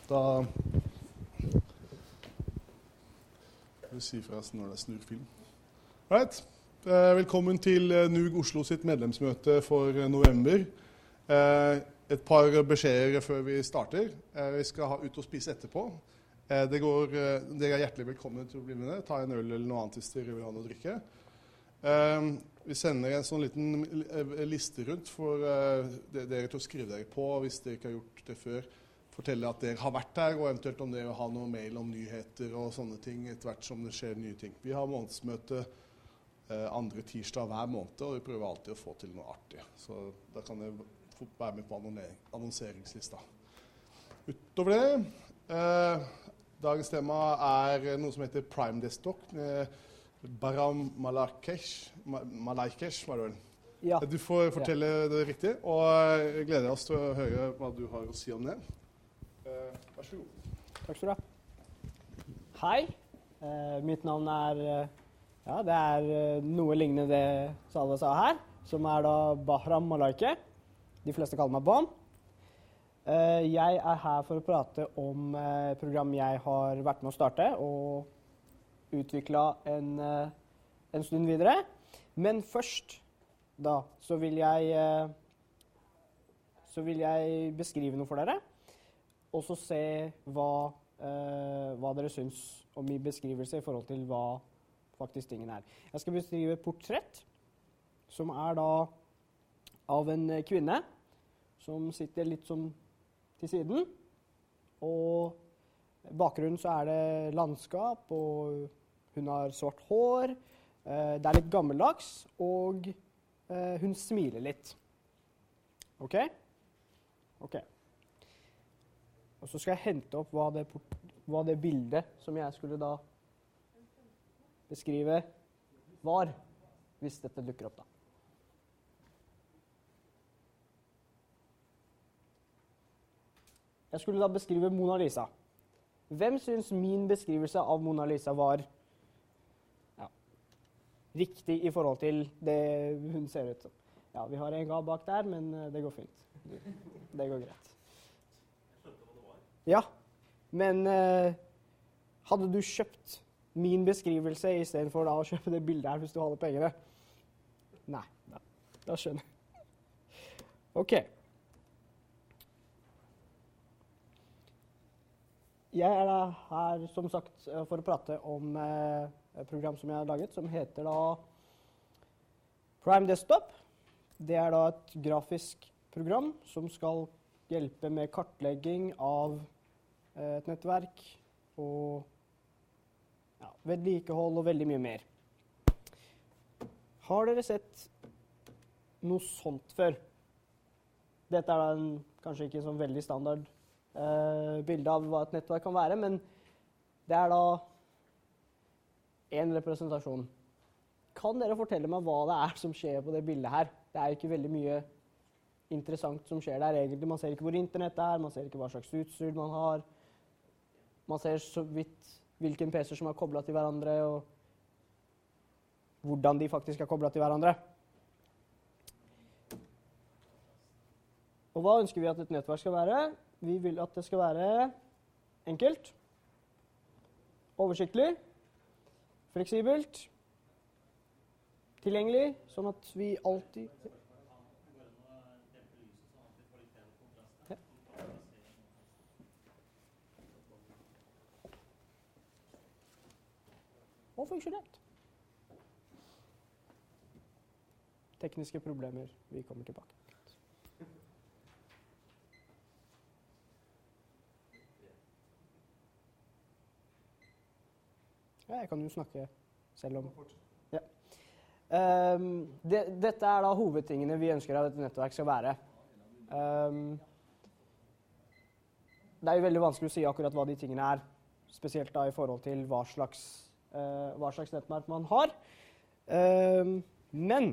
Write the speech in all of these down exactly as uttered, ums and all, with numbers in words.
Da skal vi si forresten når det er snurfilm. Right. Velkommen til NUG Oslo sitt medlemsmøte for november. Et par beskjeder før vi starter. Vi skal ha ut og spise etterpå. Det går, dere er hjertelig velkommen til å bli med det. Ta en øl eller noe annet hvis dere vil ha noe å drikke. Vi sender en sånn liten liste rundt for dere til å skrive dere på hvis dere ikke har gjort det før. Fortelle at dere har vært her, og eventuelt om dere har noe mail om nyheter og sånne ting etter hvert som det skjer nye ting. Vi har månedsmøte andre tirsdag hver måned, og vi prøver alltid å få til noe artig. Så da kan dere få være med på annonseringslista. Utover det, eh, dagens tema er noe som heter Prime Desktop. Eh, Baram Malaikesh, Malaikesh var det vel? Ja. Du får fortelle ja. det riktig, og jeg gleder oss til å høre hva du har å si om det. Uh, vær så god. Takk skal du ha. Hei, uh, mitt navn er, uh, ja, det er uh, noe lignende det Salve sa her, som er da Bahram Malaike. De fleste kaller meg Bam. Uh, jeg er her for å prate om uh, program jeg har vært med å starte, og utviklet en, uh, en stund videre. Men først, da, så vil jeg, uh, så vil jeg beskrive noe for dere. Og så se hva, eh, hva dere syns om min beskrivelse i forhold til hva faktisk tingen er. Jeg skal beskrive et portrett, som er da av en kvinne som sitter litt som til siden. Og bakgrunnen så er det landskap, og hun har svart hår. Eh, det er litt gammeldags, og eh, hun smiler litt. Ok? Ok. Og så skal jeg hente opp hva det, hva det bildet som jeg skulle da beskrive var, hvis dette dukker opp da. Jeg skulle da beskrive Mona Lisa. Hvem synes min beskrivelse av Mona Lisa var ja, riktig i forhold til det hun ser ut som? Ja, vi har en gave bak der, men det går fint. Det går greit. Ja, men uh, hadde du kjøpt min beskrivelse i stedet for da å kjøpe det bildet her hvis du hadde pengene? Nei, da, da skjønner jeg. Ok. Jeg er da her, som sagt, for å prate om uh, et program som jeg har laget, som heter da Prime Desktop. Det er da et grafisk program som skal hjelpe med kartlegging av et nettverk og ja, vedlikehold og veldig mye mer. Har dere sett noe sånt før? Dette er da en, kanskje ikke sånn veldig standard eh, bilde av hva et nettverk kan være, men det er da en representasjon. Kan dere fortelle meg hva det er som skjer på det bildet her? Det er ikke veldig mye interessant som skjer der egentlig. Man ser ikke hvor internett er, man ser ikke hva slags utstyr man har. Man ser så vidt hvilken P C som er koblet til hverandre, og hvordan de faktisk er koblet til hverandre. Og hva ønsker vi at et nettverk skal være? Vi vil at det skal være enkelt, oversiktlig, fleksibelt, tilgjengelig, sånn at vi alltid... Og funksjonelt. Tekniske problemer, vi kommer tilbake. Ja, jeg kan jo snakke selv om... Ja. Um, det, dette er da hovedtingene vi ønsker at et nettverk skal være. Um, det er jo veldig vanskelig å si akkurat hva de tingene er, spesielt da i forhold til hva slags Uh, hva slags nettverk man har. Uh, men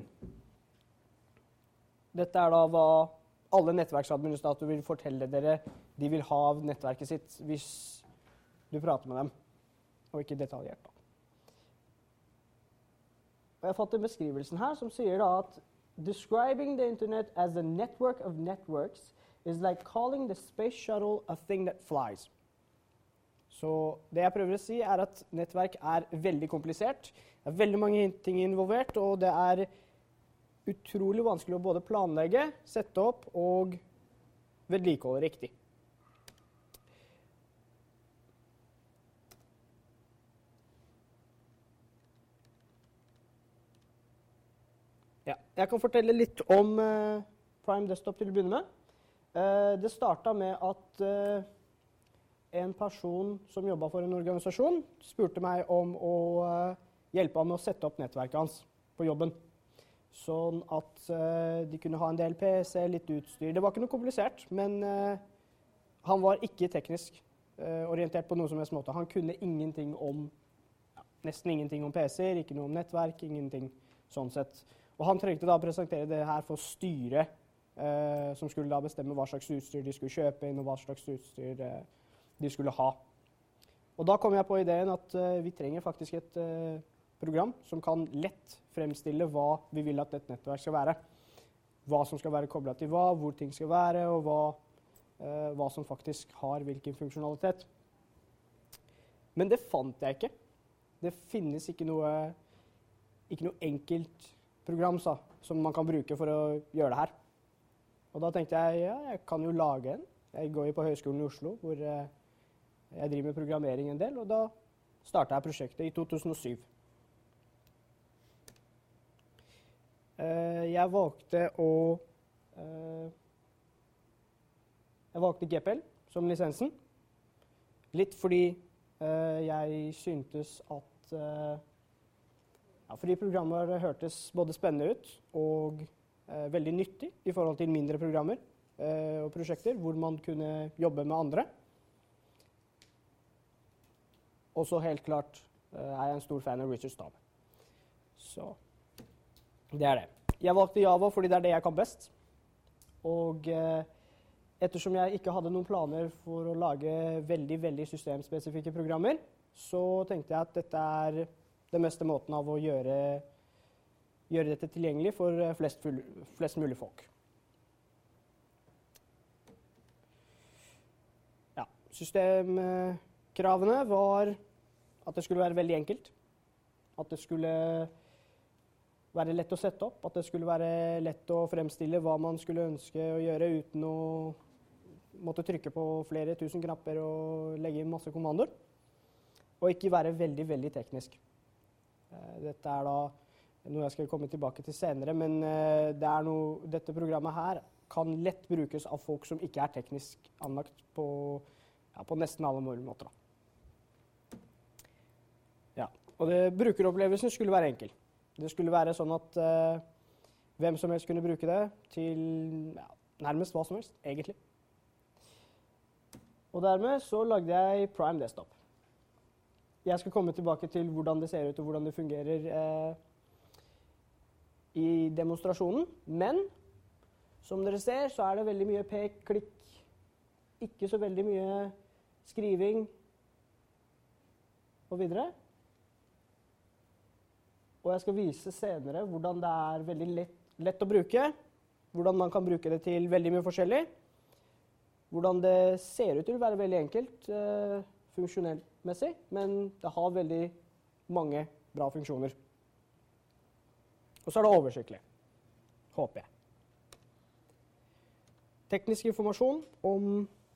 dette er da hva alle nettverksadministratorer vil fortelle dere de vil ha av nettverket sitt hvis du prater med dem, og ikke detaljert da. Og jeg har fått en beskrivelsen her som sier da at describing the internet as a network of networks is like calling the space shuttle a thing that flies. Så det jeg prøver å si er at nettverk er veldig komplisert. Det er veldig mange ting involvert, og det er utrolig vanskelig å både planlegge, sette opp og vedlikeholde riktig. Ja, jeg kan fortelle litt om uh, Prime Desktop til å begynne med. Uh, det startet med at uh, en person som jobbet for en organisasjon spurte meg om å uh, hjelpe ham med å sette opp nettverket hans på jobben. Sånn at uh, de kunne ha en del P C, litt utstyr. Det var ikke noe komplisert, men uh, han var ikke teknisk uh, orientert på noe som helst måte. Han kunne ingenting om, ja, nesten ingenting om P C-er, ikke noe om nettverk, ingenting sånn sett. Og han trengte da å presentere det her for styret, uh, som skulle da bestemme hva slags utstyr de skulle kjøpe inn, og hva slags utstyr uh, de skulle ha. Og da kom jeg på ideen at uh, vi trenger faktisk et uh, program som kan lett fremstille hva vi vil at et nettverk skal være. Hva som skal være koblet til hva, hvor ting skal være, og hva, uh, hva som faktisk har hvilken funksjonalitet. Men det fant jeg ikke. Det finnes ikke noe, ikke noe enkelt program sa, som man kan bruke for å gjøre det her. Og da tenkte jeg, ja, jeg kan jo lage en. Jeg går jo på Høgskolen i Oslo, hvor uh, jeg driver med programmering en del, og da startet jeg prosjektet i to tusen og syv. Uh, jeg valgte å uh, jeg valgte G P L som lisensen. Litt fordi uh, jeg syntes at uh, ja, fordi programmet hørtes både spennende ut og uh, veldig nyttig i forhold til mindre programmer uh, og prosjekter hvor man kunne jobbe med andre. Og så helt klart uh, er jeg en stor fan av Richard Stahl. Så det er det. Jeg valgte Java fordi det er det jeg kan best. Og eh, ettersom jeg ikke hadde noen planer for å lage veldig, veldig systemspesifikke programmer, så tenkte jeg at dette er den beste måten av å gjøre, gjøre dette tilgjengelig for flest, full, flest mulig folk. Ja, systemkravene var at det skulle være veldig enkelt. At det skulle være lett å sette opp, at det skulle være lett å fremstille hva man skulle ønske å gjøre uten å måtte trykke på flere tusen knapper og legge inn masse kommandoer. Og ikke være veldig, veldig teknisk. Dette er da noe jeg skal komme tilbake til senere, men det er noe, dette programmet her kan lett brukes av folk som ikke er teknisk anlagt på, ja, på nesten alle mulige måter. Ja, og det, brukeropplevelsen skulle være enkel. Det skulle være sånn at uh, hvem som helst kunne bruke det til ja, nærmest hva som helst, egentlig. Og dermed så lagde jeg Prime Desktop. Jeg skal komme tilbake til hvordan det ser ut og hvordan det fungerer uh, i demonstrasjonen. Men som dere ser så er det veldig mye pek, klikk, ikke så veldig mye skriving og videre. Og jeg skal vise senere hvordan det er veldig lett, lett å bruke, hvordan man kan bruke det til veldig mye forskjellig, hvordan det ser ut til å være veldig enkelt uh, funksjonellmessig, men det har veldig mange bra funksjoner. Og så er det oversiktlig, håper jeg. Teknisk informasjon om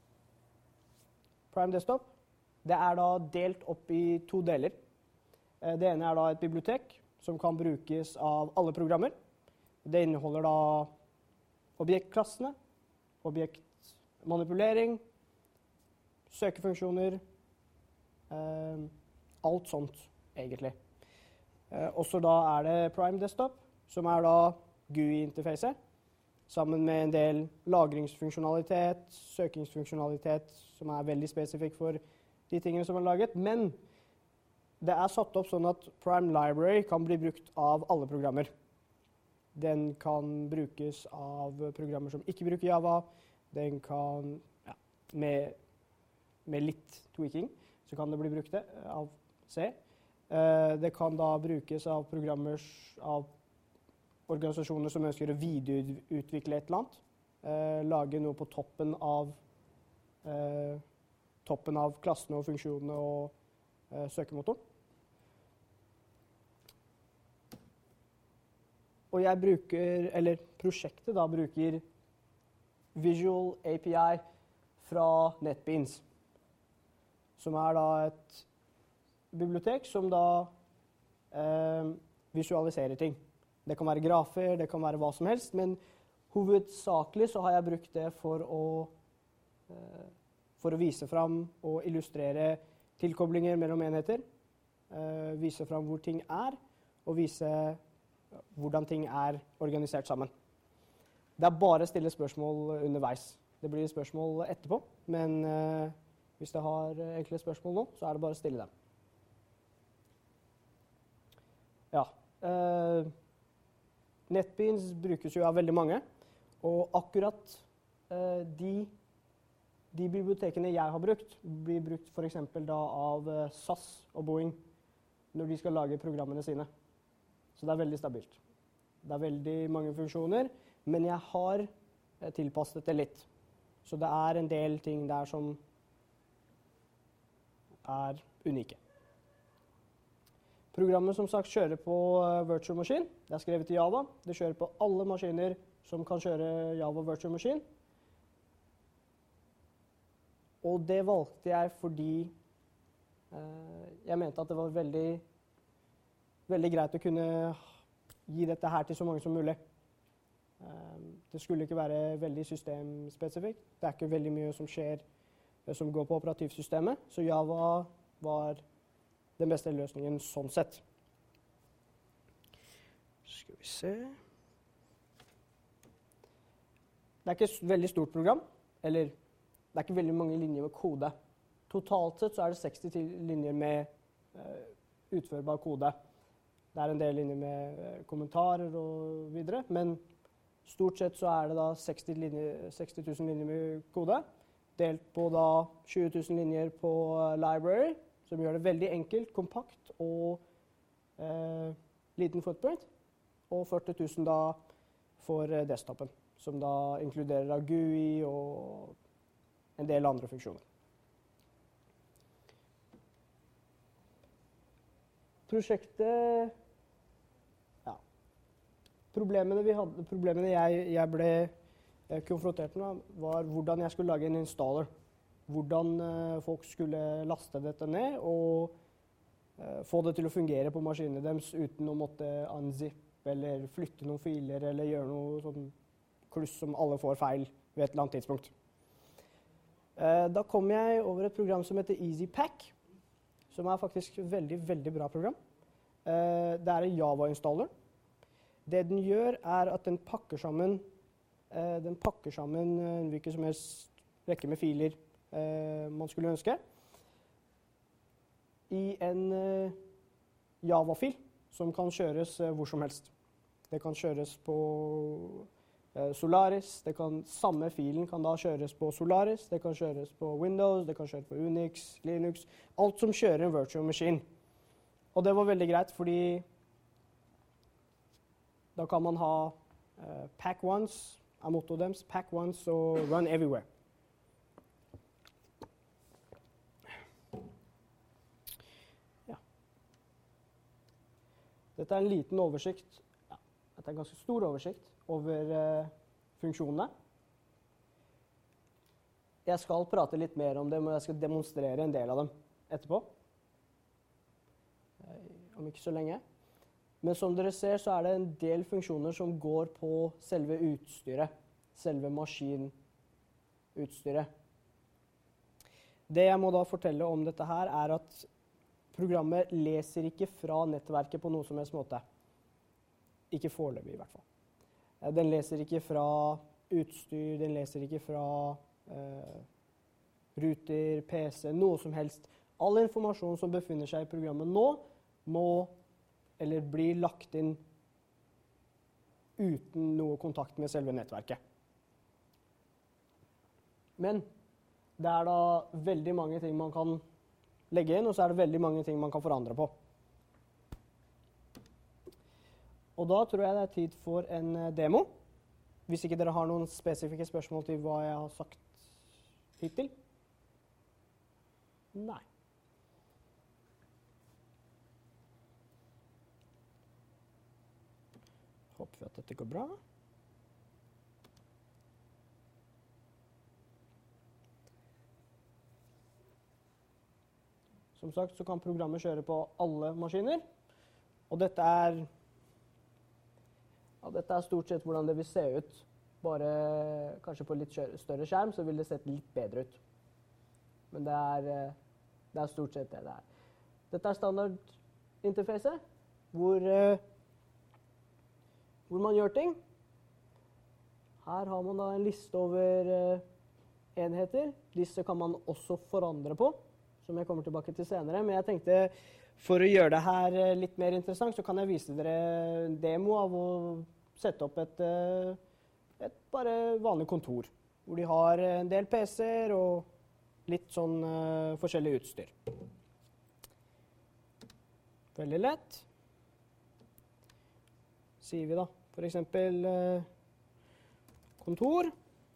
Prime Desktop, det er da delt opp i to deler. Uh, det ene er da et bibliotek, som kan brukes av alle programmer. Det inneholder da objektklassene, objektmanipulering, søkefunksjoner, eh, alt sånt egentlig. Eh, også da er det Prime Desktop, som er da G U I-interfacet, sammen med en del lagringsfunksjonalitet, søkingsfunksjonalitet, som er veldig spesifikk for de tingene som er laget, men det er satt opp sånn at Prime Library kan bli brukt av alle programmer. Den kan brukes av programmer som ikke bruker Java. Den kan, ja, med, med litt tweaking, så kan det bli brukt av C. Uh, det kan da brukes av programmer av organisasjoner som ønsker å videreutvikle et eller annet. Uh, lage noe på toppen av uh, toppen av klassene og funksjonene og eh, søkemotoren. Og jeg bruker, eller prosjektet da bruker Visual A P I fra NetBeans, som er da et bibliotek som da eh, visualiserer ting. Det kan være grafer, det kan være hva som helst, men hovedsakelig så har jeg brukt det for å, eh, for å vise fram og illustrere tilkoblinger mellom enheter, eh, vise fram hvor ting er, og vise hvordan ting er organisert sammen. Det er bare å stille spørsmål underveis. Det blir spørsmål etterpå, men eh, hvis det har enkle spørsmål nå, så er det bare å stille dem. Ja, eh, NetBeans brukes jo av veldig mange, og akkurat eh, de, de bibliotekene jeg har brukt, blir brukt for eksempel da av eh, S A S og Boeing når de skal lage programmene sine. Så det er veldig stabilt. Det er veldig mange funksjoner, men jeg har eh, tilpasset det litt. Så det er en del ting der som er unike. Programmet som sagt kjører på uh, Virtual Machine. Det er skrevet i Java. Det kjører på alle maskiner som kan kjøre Java Virtual Machine. Og det valgte jeg fordi uh, jeg mente at det var veldig, veldig greit å kunne gi dette her til så mange som mulig. Uh, det skulle ikke være veldig systemspesifikt. Det er ikke veldig mye som skjer uh, som går på operativsystemet, så Java var den beste løsningen sånn sett. Skal vi se. Det er ikke et veldig stort program, eller det er ikke veldig mange linjer med kode. Totalt sett så er det seksti linjer med uh, utførbar kode. Det er en del linjer med uh, kommentarer og videre, men stort sett så er det da seksti tusen linjer med kode, delt på da tjue tusen linjer på uh, library, som gjør det veldig enkelt, kompakt og eh, liten footprint. Og førti tusen da for eh, desktopen, som da inkluderer da G U I og en del andre funksjoner. Prosjektet, ja, problemene, vi hadde, problemene jeg, jeg ble eh, konfrontert med var hvordan jeg skulle lage en installer. Hvordan uh, folk skulle laste dette ned og uh, få det til å fungere på maskinene deres uten å måtte unzip eller flytte noen filer eller gjøre noe sånn kluss som alle får feil ved et eller annet tidspunkt. Uh, da kom jeg over et program som heter EasyPack, som er faktisk et veldig, veldig bra program. Uh, det er en Java-installer. Det den gjør er at den pakker sammen, uh, den pakker sammen en hvilken som helst rekke med filer Uh, man skulle ønske, i en uh, Java-fil som kan kjøres uh, hvor som helst. Det kan kjøres på uh, Solaris, det kan, samme filen kan da kjøres på Solaris, det kan kjøres på Windows, det kan kjøres på Unix, Linux, alt som kjører en virtual machine. Og det var veldig greit, fordi da kan man ha uh, pack once, er mottoet deres, pack once og run everywhere. Dette er en liten oversikt, ja, dette er en ganske stor oversikt over uh, funksjonene. Jeg skal prate litt mer om dem, og jeg skal demonstrere en del av dem etterpå. Uh, om ikke så lenge. Men som dere ser så er det en del funksjoner som går på selve utstyret, selve maskinutstyret. Det jeg må da fortelle om dette her er at programmet leser ikke fra nettverket på noen som helst måte. Ikke foreløpig i hvert fall. Den leser ikke fra utstyr, den leser ikke fra uh, ruter, P C, noe som helst. All informasjon som befinner seg i programmet nå, må eller blir lagt inn uten noe kontakt med selve nettverket. Men det er da veldig mange ting man kan legge inn, og så er det veldig mange ting man kan forandre på. Og da tror jeg det er tid for en demo, hvis ikke dere har noen spesifikke spørsmål til hva jeg har sagt hittil. Nei. Håper vi at dette går bra. Som sagt så kan programmet kjøre på alle maskiner, og dette er, ja, dette er stort sett hvordan det vil se ut. Bare kanskje på litt større skjerm så vil det sett litt bedre ut. Men det er, det er stort sett det det er. Dette er standardinterfacet, hvor, hvor man gjør ting. Her har man da en liste over enheter. Disse kan man også forandre på, som jeg kommer tilbake til senere. Men jeg tenkte, for å gjøre det her litt mer interessant, så kan jeg vise dere en demo av å sette opp et, et bare vanlig kontor, hvor de har en del P C-er og litt sånn uh, forskjellig utstyr. Veldig lett. Sier vi da, for eksempel uh, kontor.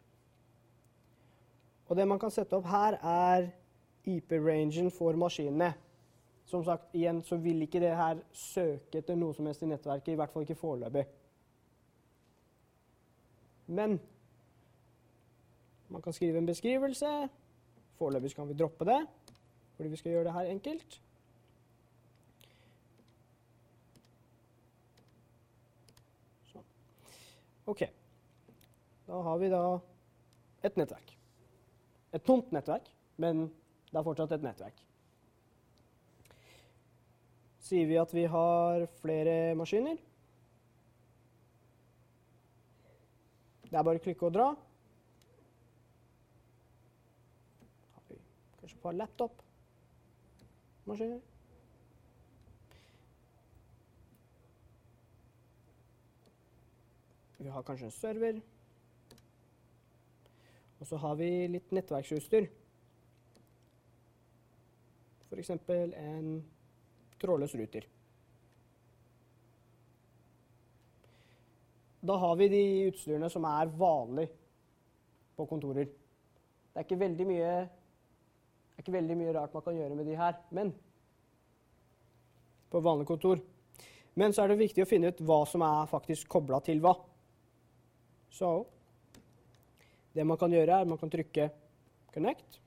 Og det man kan sette opp her er I P-rangen for maskinene. Som sagt, igjen så vil ikke det her søke etter noe som helst i nettverket, i hvert fall ikke foreløpig. Men man kan skrive en beskrivelse. Foreløpig kan vi droppe det, fordi vi skal gjøre det her enkelt. Sånn. Ok. Da har vi da et nettverk. Et tomt nettverk, men det er fortsatt et nettverk. Sier vi at vi har flere maskiner. Det er bare å klikke og dra. Har vi kanskje et par laptop-maskiner. Vi har kanskje en server. Og så har vi litt nettverksutstyr. For eksempel en trådløs router. Da har vi de utstyrene som er vanlig på kontorer. Det er ikke veldig mye, det er ikke veldig mye rart man kan gjøre med de her, men på vanlig kontor. Men så er det viktig å finne ut hva som er faktisk koblet til hva. Så det man kan gjøre er at man kan trykke Connect,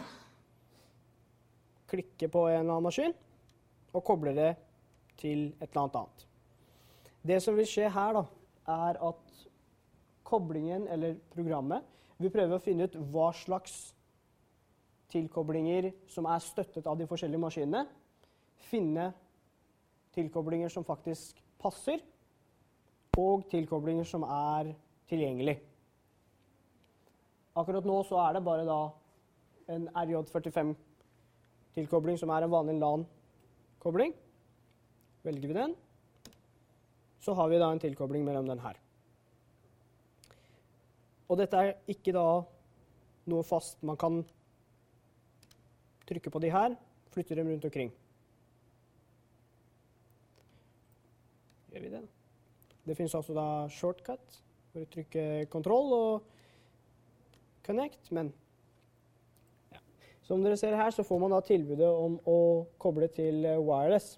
klikke på en eller annen maskin, og koble det til et eller annet annet. Det som vil skje her da, er at koblingen, eller programmet, vil prøve å finne ut hva slags tilkoblinger som er støttet av de forskjellige maskinene, finne tilkoblinger som faktisk passer, og tilkoblinger som er tilgjengelig. Akkurat nå så er det bare da en R J førtifem tilkobling som er en vanlig LAN-kobling. Velger vi den. Så har vi da en tilkobling mellom den her. Og dette er ikke da noe fast. Man kan trykke på de her, flytte dem rundt omkring. Gjør vi det. Det finnes også da shortcut, for å trykke kontroll og connect, men ja. Som dere ser her, så får man da tilbudet om å koble til wireless.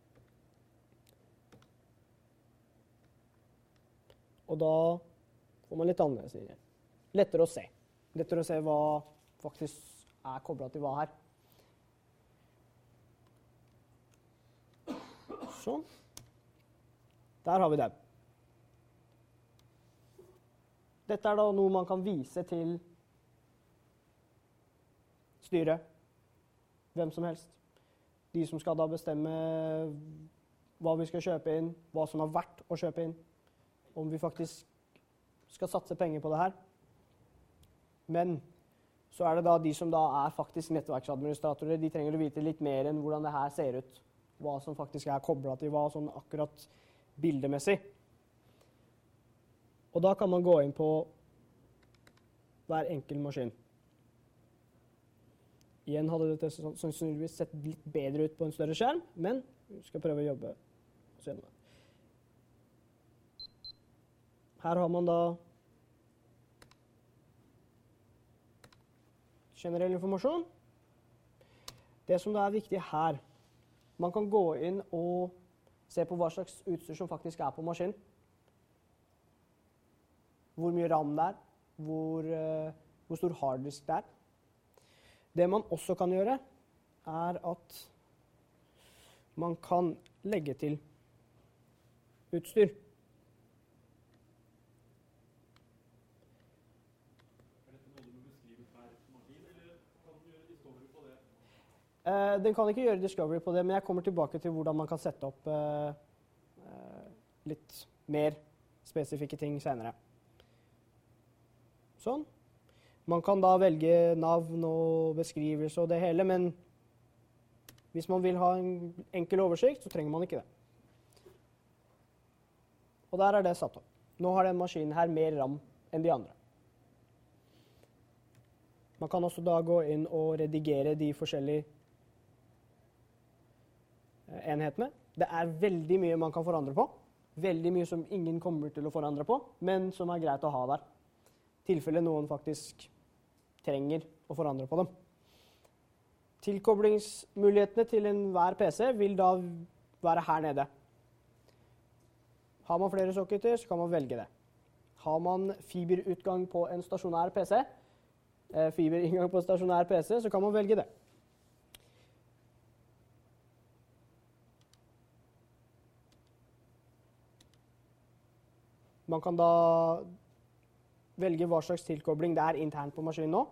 Og da får man litt annerledes linjer. Lettere å se. Lettere å se hva faktisk er koblet til hva her. Sånn. Der har vi det. Dette er da noe man kan vise til styret. Hvem som helst. De som skal da bestemme hva vi skal kjøpe inn, hva som er verdt å kjøpe inn. Om vi faktisk skal satse penger på det her. Men så er det da de som da er faktisk nettverksadministratorer, de trenger å vite litt mer enn hvordan det her ser ut. Hva som faktisk er koblet til hva, sånn akkurat bildemessig. Og da kan man gå inn på hver enkel maskin. Igjen hadde dette sannsynligvis sett litt bedre ut på en større skjerm, men vi skal prøve å jobbe og se noe. Her har man da generell informasjon. Det som da er viktig her, man kan gå inn og se på hva slags utstyr som faktisk er på maskinen. Hvor mye RAM det er, hvor, uh, hvor stor harddisk det er. Det man også kan gjøre, er at man kan legge til utstyr. Uh, den kan ikke gjøre discovery på det, men jeg kommer tilbake til hvordan man kan sette opp uh, uh, litt mer spesifikke ting senere. Sånn. Man kan da velge navn og beskrivelse og det hele, men hvis man vil ha en enkel oversikt, så trenger man ikke det. Og der er det satt opp. Nå har den maskinen her mer RAM enn de andre. Man kan også da gå inn og redigere de forskjellige enhetene. Det er veldig mye man kan forandre på. Veldig mye som ingen kommer til å forandre på, men som er greit å ha der. I tilfelle noen faktisk trenger å forandre på dem. Tilkoblingsmulighetene til enhver P C vil da være her nede. Har man flere sokketer, så kan man velge det. Har man fiberutgang på en stasjonær P C, eh, fiberinngang på en stasjonær P C, så kan man velge det. Man kan da velge hva slags tilkobling det er internt på maskinen nå.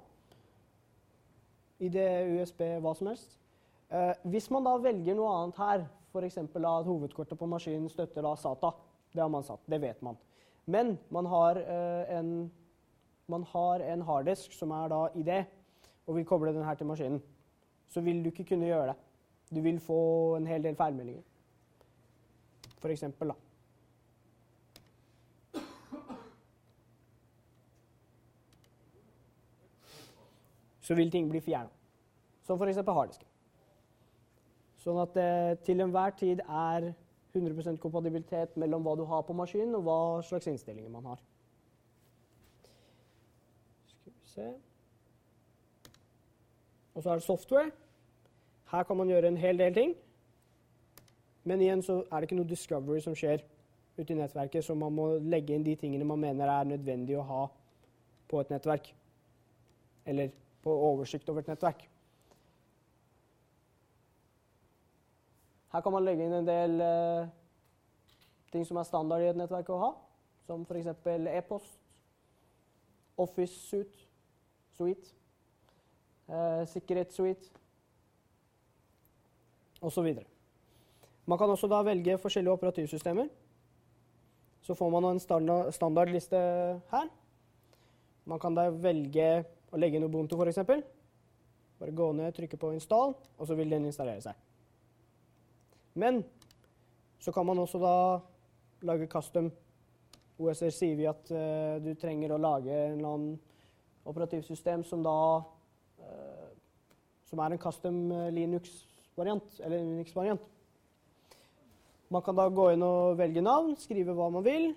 I det U S B, hva som helst. Eh, hvis man da velger noe annet her, for eksempel at hovedkortet på maskinen støtter da SATA, det har man satt, det vet man. Men man har, eh, en, man har en harddisk som er da i det, og vil koble den her til maskinen. Så vil du ikke kunne gjøre det. Du vil få en hel del feilmeldinger. For eksempel da. Så vil ting bli fjernet. Som for eksempel harddisken. Sånn at det til enhver tid er hundre prosent kompatibilitet mellom hva du har på maskinen og hva slags innstillinger man har. Skal vi se. Og så er det software. Her kan man gjøre en hel del ting. Men igjen så er det ikke noe discovery som skjer ute i nettverket, så man må legge inn de tingene man mener er nødvendig å ha på et nettverk. Eller på oversikt over et nettverk. Her kan man legge inn en del uh, ting som er standard i et nettverk å ha, som for eksempel e-post, Office Suite, Suite, uh, Sikkerhetssuite, og så videre. Man kan også da velge forskjellige operativsystemer. Så får man en standard, standardliste her. Man kan da velge å legge inn Ubuntu for eksempel. Bare gå ned, trykke på install, og så vil den installere seg. Men så kan man også da lage custom. O S R sier vi at uh, du trenger å lage en eller annen operativsystem som da uh, som er en custom Linux-variant, eller Unix-variant. Man kan da gå inn og velge navn, skrive hva man vil.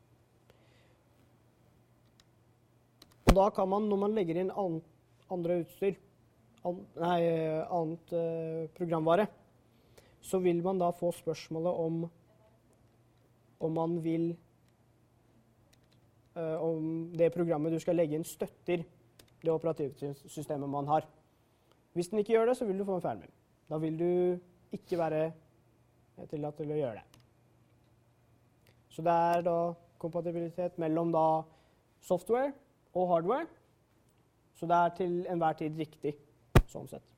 Og da kan man, når man legger inn an, andre utstyr, an, nei, annet uh, programvare, så vil man da få spørsmålet om om man vil uh, om det programmet du skal legge inn støtter det operativsystemet man har. Hvis den ikke gjør det, så vil du få en feilmelding. Da vil du ikke være tillatt til å gjøre det. Så det er da kompatibilitet mellom da software og hardware. Så det er til enhver tid riktig, sånn sett.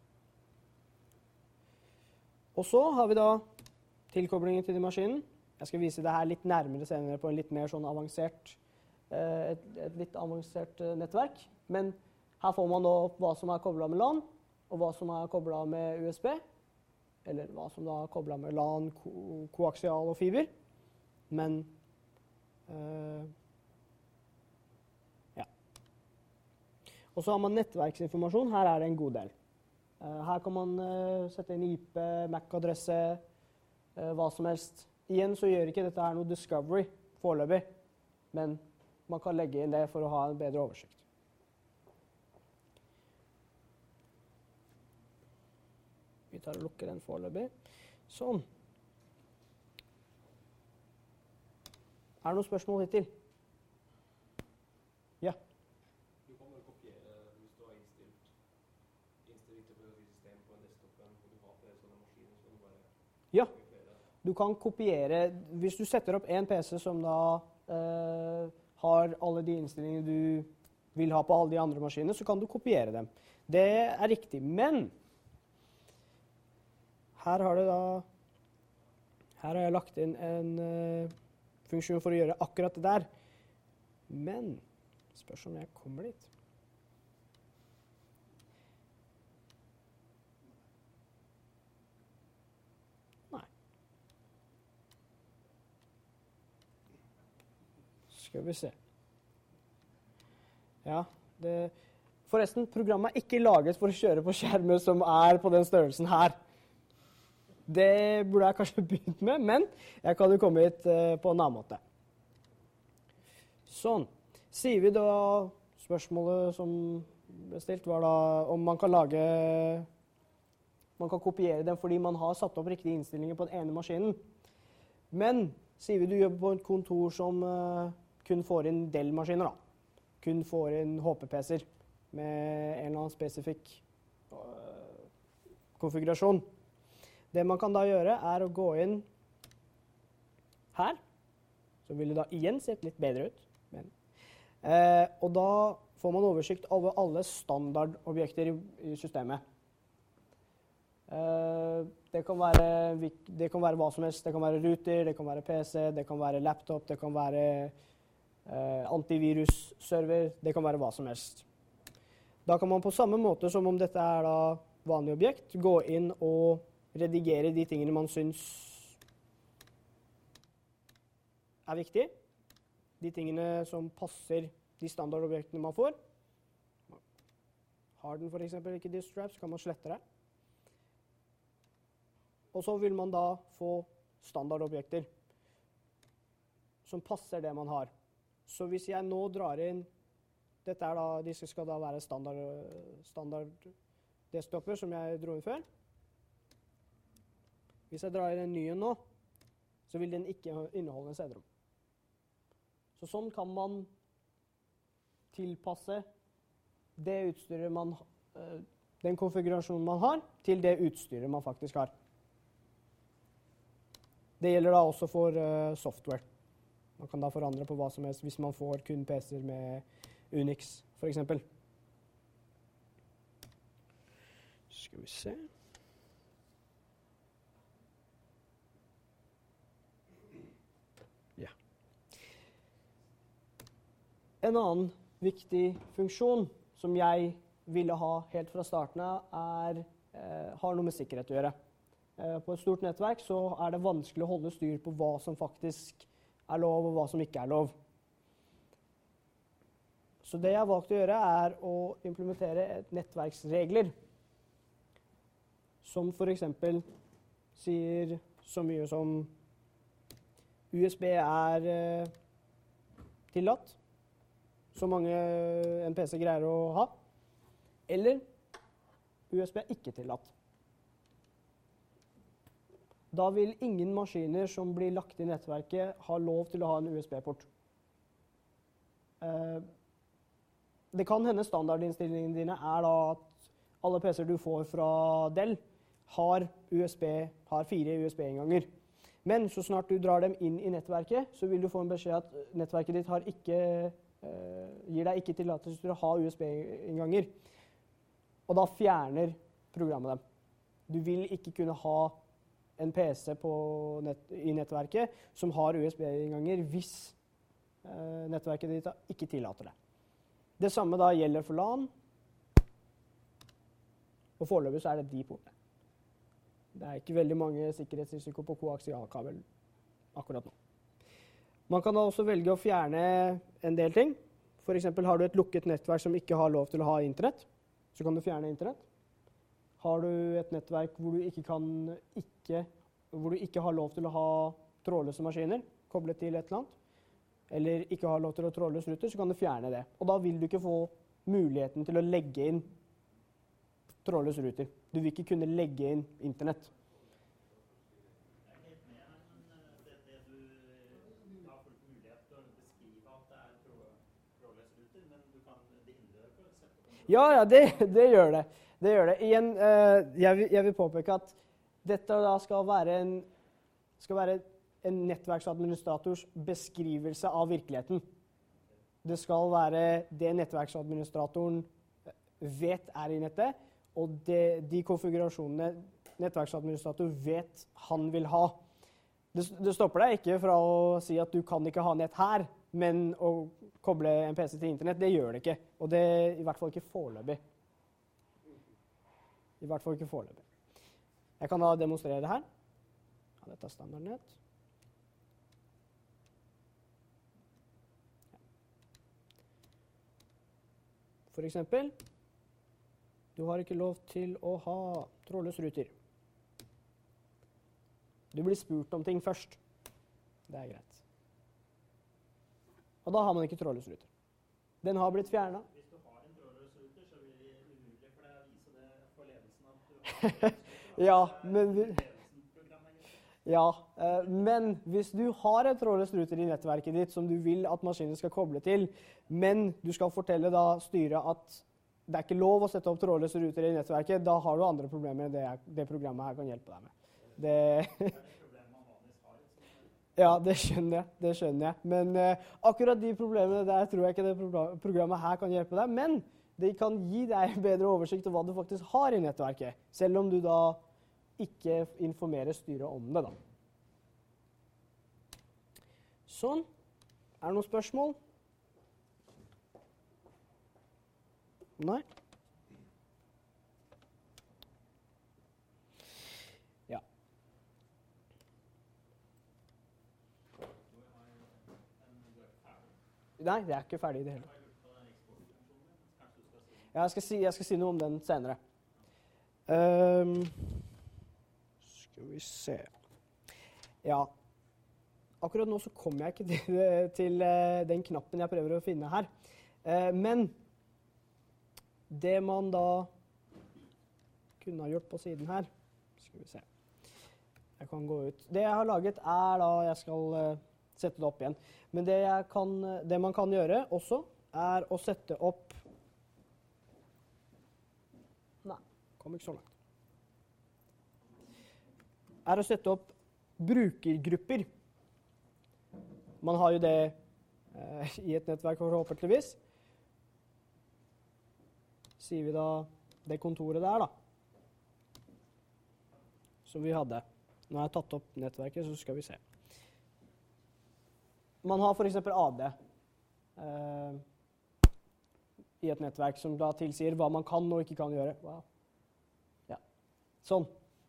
Og så har vi da tilkoblingen til maskinen. Jeg skal vise det her litt nærmere senere på en litt mer sånn avansert, et, et litt avansert nettverk. Men her får man da hva som er koblet med LAN, og hva som er koblet med U S B, eller hva som da er koblet med LAN, ko koaksial og fiber. Men øh, ja. Og så har man nettverksinformasjon. Her er det en god del. Uh, her kan man uh, sette inn I P, M A C-adresse, uh, hva som helst. Igjen så gjør ikke dette her noe discovery foreløpig, men man kan legge inn det for å ha en bedre oversikt. Vi tar og lukker den foreløpig. Sånn. Er det noen spørsmål hittil? Ja. Du kan bare kopiere hvis du har innstilt innstilt system på en desktop og du har flere sånne maskiner, så kan du bare Ja. Du kan kopiere, hvis du setter opp en P C som da eh, har alle de innstillingene du vil ha på alle de andre maskinene, så kan du kopiere dem. Det er riktig, men her har det da her har jeg lagt inn en uh, funksjon for å gjøre akkurat det der. Men spørs om jeg kommer dit. Nei. Skal vi se. Ja, det forresten, programmet er ikke laget for å kjøre på skjermer som er på den størrelsen her. Det burde jeg kanskje begynt med, men jeg kan jo komme hit uh, på en annen måte. Sånn. Sier vi da spørsmålet som ble stilt, var da om man kan lage man kan kopiere den fordi man har satt opp riktige innstillinger på den ene maskinen. Men sier vi du jobber på et kontor som uh, kun får inn Dell-maskiner, da. Kun får inn H P-P-er med en eller annen spesifikk uh, konfigurasjon. Det man kan da gjøre, er å gå inn her. Så vil det da igjen sett litt bedre ut. Men, eh, og da får man oversikt over alle standardobjekter i, i systemet. Eh, det, kan være, det kan være hva som helst. Det kan være router, det kan være P C, det kan være laptop, det kan være eh, antivirus-server, det kan være hva som helst. Da kan man på samme måte som om dette er da vanlig objekt, gå inn og redigere de tingene man syns er viktig. De tingene som passer de standardobjektene man får. Har den for eksempel ikke disk drive, så kan man slette det. Og så vil man da få standardobjekter som passer det man har. Så hvis jeg nå drar inn dette er da, disse skal da være standard, standard desktoper som jeg dro inn før. Hvis jeg drar inn en ny nå, så vil den ikke inneholde en C D-rom. Så sånn kan man tilpasse det utstyret man, den konfigurasjonen man har, til det utstyret man faktisk har. Det gjelder da også for uh, software. Man kan da forandre på hva som helst hvis man får kun P C-er med Unix, for eksempel. Skal vi se. Ja. En annen viktig funksjon som jeg ville ha helt fra starten av, er, eh, har noe med sikkerhet å gjøre. Eh, på et stort nettverk så er det vanskelig å holde styr på hva som faktisk er lov, og hva som ikke er lov. Så det jeg har valgt å gjøre, er å implementere et nettverksregler, som for eksempel sier så mye som U S B er eh, tillatt, så mange en P C greier å ha, eller U S B er ikke tillatt. Da vil ingen maskiner som blir lagt i nettverket ha lov til å ha en U S B-port. Eh, det kan hende standardinnstillingene dine er da at alle P C-er du får fra Dell har, U S B, har fire U S B-innganger. Men så snart du drar dem inn i nettverket, så vil du få en beskjed at nettverket ditt har ikke, eh, gir deg ikke tillatelse til å ha U S B-innganger. Og da fjerner programmet dem. Du vil ikke kunne ha en P C på nett, i nettverket som har U S B-innganger hvis eh, nettverket ditt ikke tillater det. Det samme da gjelder for LAN, og foreløpig så er det de portene. Det er ikke veldig mange sikkerhetsrisiko på koaksialkabel akkurat nå. Man kan da også velge å fjerne en del ting. For eksempel har du et lukket nettverk som ikke har lov til å ha internett, så kan du fjerne internett. Har du et nettverk hvor du ikke, kan, ikke, hvor du ikke har lov til å ha trådløse maskiner koblet til et eller annet, eller ikke har lov til å trådløse ruter, så kan du fjerne det. Og da vil du ikke få muligheten til å legge inn trådløse ruter. Du vil ikke kunne legge inn internett. Jeg er helt med, men det, det du har folk mulighet til å beskrive at det er trådløse ruter, men du kan det hindre for å sette på en Ja, ja, det, det gjør det. Det gjør det. Igjen, eh, jeg, vil, jeg vil påpeke at dette da skal være en, skal være en nettverksadministrators beskrivelse av virkeligheten. Det skal være det nettverksadministratoren vet er i nettet, og det, de konfigurasjonene nettverksadministrator vet han vil ha. Det, det stopper deg ikke fra å si at du kan ikke ha nett her, men å koble en P C til internett, det gjør det ikke. Og det er i hvert fall ikke foreløpig. I hvert fall ikke foreløpig. Jeg kan da demonstrere det her. Ja, dette er standardnett. For eksempel, du har ikke lov til å ha trådløse ruter. Du blir spurt om ting først. Det er greit. Og da har man ikke trådløse ruter. Den har blitt fjernet. Hvis du har en trådløs ruter, så blir det umulig for deg å vise det for ledelsen at du har Ja, men, vi, ja, eh, men hvis du har en trådløs ruter i nettverket ditt som du vil at maskinen skal koble til, men du skal fortelle da styret at det er ikke lov å sette opp trådløse ruter i nettverket, da har du andre problemer det, er, det programmet her kan hjelpe deg med. Det, ja, det skjønner jeg, det skjønner jeg. Men eh, akkurat de problemene der tror jeg ikke det programmet her kan hjelpe deg, men det kan gi deg en bedre oversikt over hva du faktisk har i nettverket, selv om du da ikke informerer styret om det da. Sånn. Er det noen spørsmål? Nei? Ja. Nei, det er ikke ferdig i det hele. Jeg skal si, jeg skal si noe om den senere. Um, skal vi se. Ja. Akkurat nå så kommer jeg ikke til, til uh, den knappen jeg prøver å finne her. Uh, men det man da kunne ha gjort på siden her, skal vi se. Jeg kan gå ut. Det jeg har laget er da, jeg skal uh, sette det opp igjen. Men det, jeg kan, det man kan gjøre også, er å sette opp, nei, kom ikke så langt. Er å sette opp brukergrupper. Man har jo det uh, i et nettverk forhåpentligvis. Sier vi da det kontoret der da, som vi hadde. Nå har jeg tatt opp nettverket, så skal vi se. Man har for eksempel A D eh, i et nettverk som da tilsier hva man kan og ikke kan gjøre. Wow. Ja. Sånn.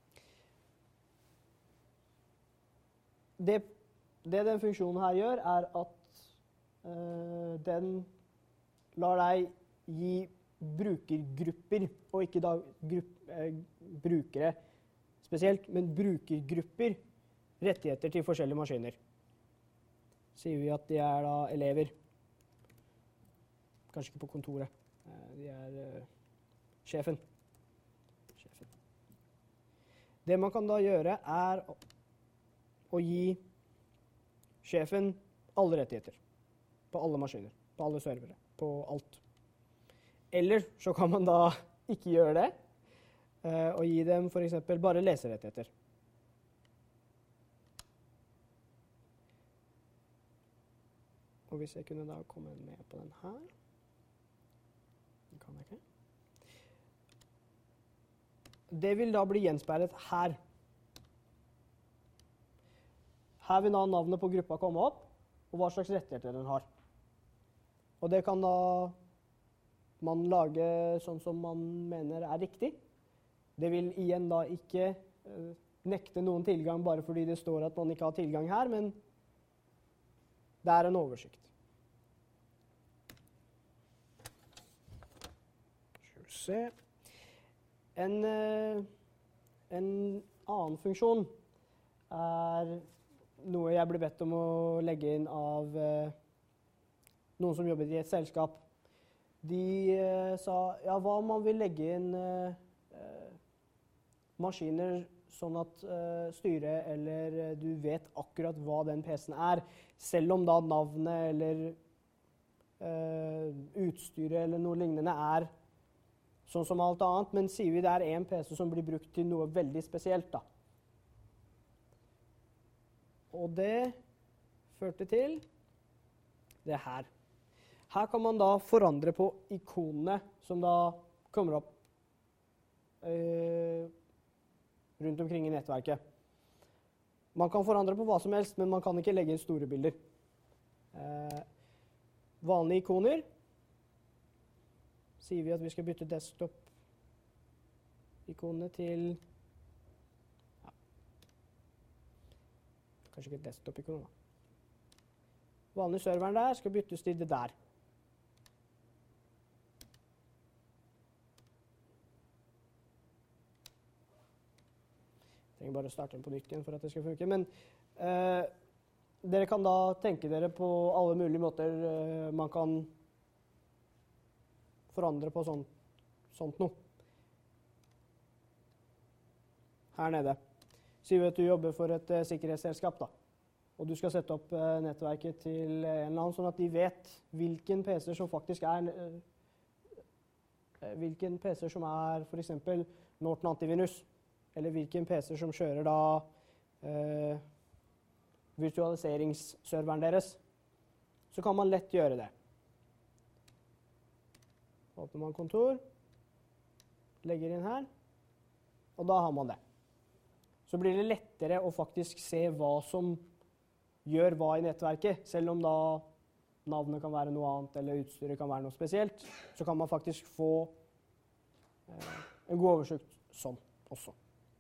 Det, det den funksjonen her gjør, er at eh, den lar deg gi brukergrupper, og ikke da grupp, eh, brukere spesielt, men brukergrupper rettigheter til forskjellige maskiner. Sier vi at de er da elever. Kanskje ikke på kontoret. Eh, de er eh, sjefen. sjefen. Det man kan da gjøre er å, å gi sjefen alle rettigheter. På alle maskiner, på alle servere, på alt. Eller så kan man da ikke gjøre det, eh, og gi dem for eksempel bare leserettigheter. Og hvis jeg kunne da komme med på den her, det kan jeg ikke. Det vil da bli gjenspeilet her. Her vil da navnet på gruppa komme opp, og hva slags rettigheter den har. Og det kan da man lage sånn som man mener er riktig. Det vil igjen da ikke uh, nekte noen tilgang bare fordi det står at man ikke har tilgang her, men det er en oversikt. Skal vi se. En, uh, en annen funksjon er noe jeg ble bedt om å legge inn av uh, noen som jobber i et selskap. De uh, sa, ja, hva om man vil legge inn uh, maskiner sånn at uh, styret eller uh, du vet akkurat hva den P C-en er, selv om da navnet eller uh, utstyret eller noe lignende er sånn som alt annet, men sier vi det er en P C som blir brukt til noe veldig spesielt da. Og det førte til det her. Her kan man da forandre på ikonene som da kommer opp uh, rundt omkring i nettverket. Man kan forandre på hva som helst, men man kan ikke legge inn store bilder. Uh, vanlige ikoner sier vi at vi skal bytte desktop-ikonene til ja. Kanskje ikke desktop-ikoner da. Vanlig serveren der skal byttes til det der. Jeg trenger bare å starte den på nytt igjen for at det skal funke. Men uh, dere kan da tenke dere på alle mulige måter uh, man kan forandre på sånt, sånt noe. Her nede. Sier vi at du jobber for et uh, sikkerhetsselskap da. Og du skal sette opp uh, nettverket til uh, en eller annen, sånn at de vet hvilken P C som faktisk er uh, hvilken P C som er for eksempel Norton Antivirus, eller hvilken P C som kjører da uh, virtualiseringsserveren deres. Så kan man lett gjøre det. Åpner man kontor, legger inn her, og da har man det. Så blir det lettere å faktisk se hva som gjør hva i nettverket, selv om da navnet kan være noe annet, eller utstyret kan være noe spesielt, så kan man faktisk få eh, en god oversikt sånn også.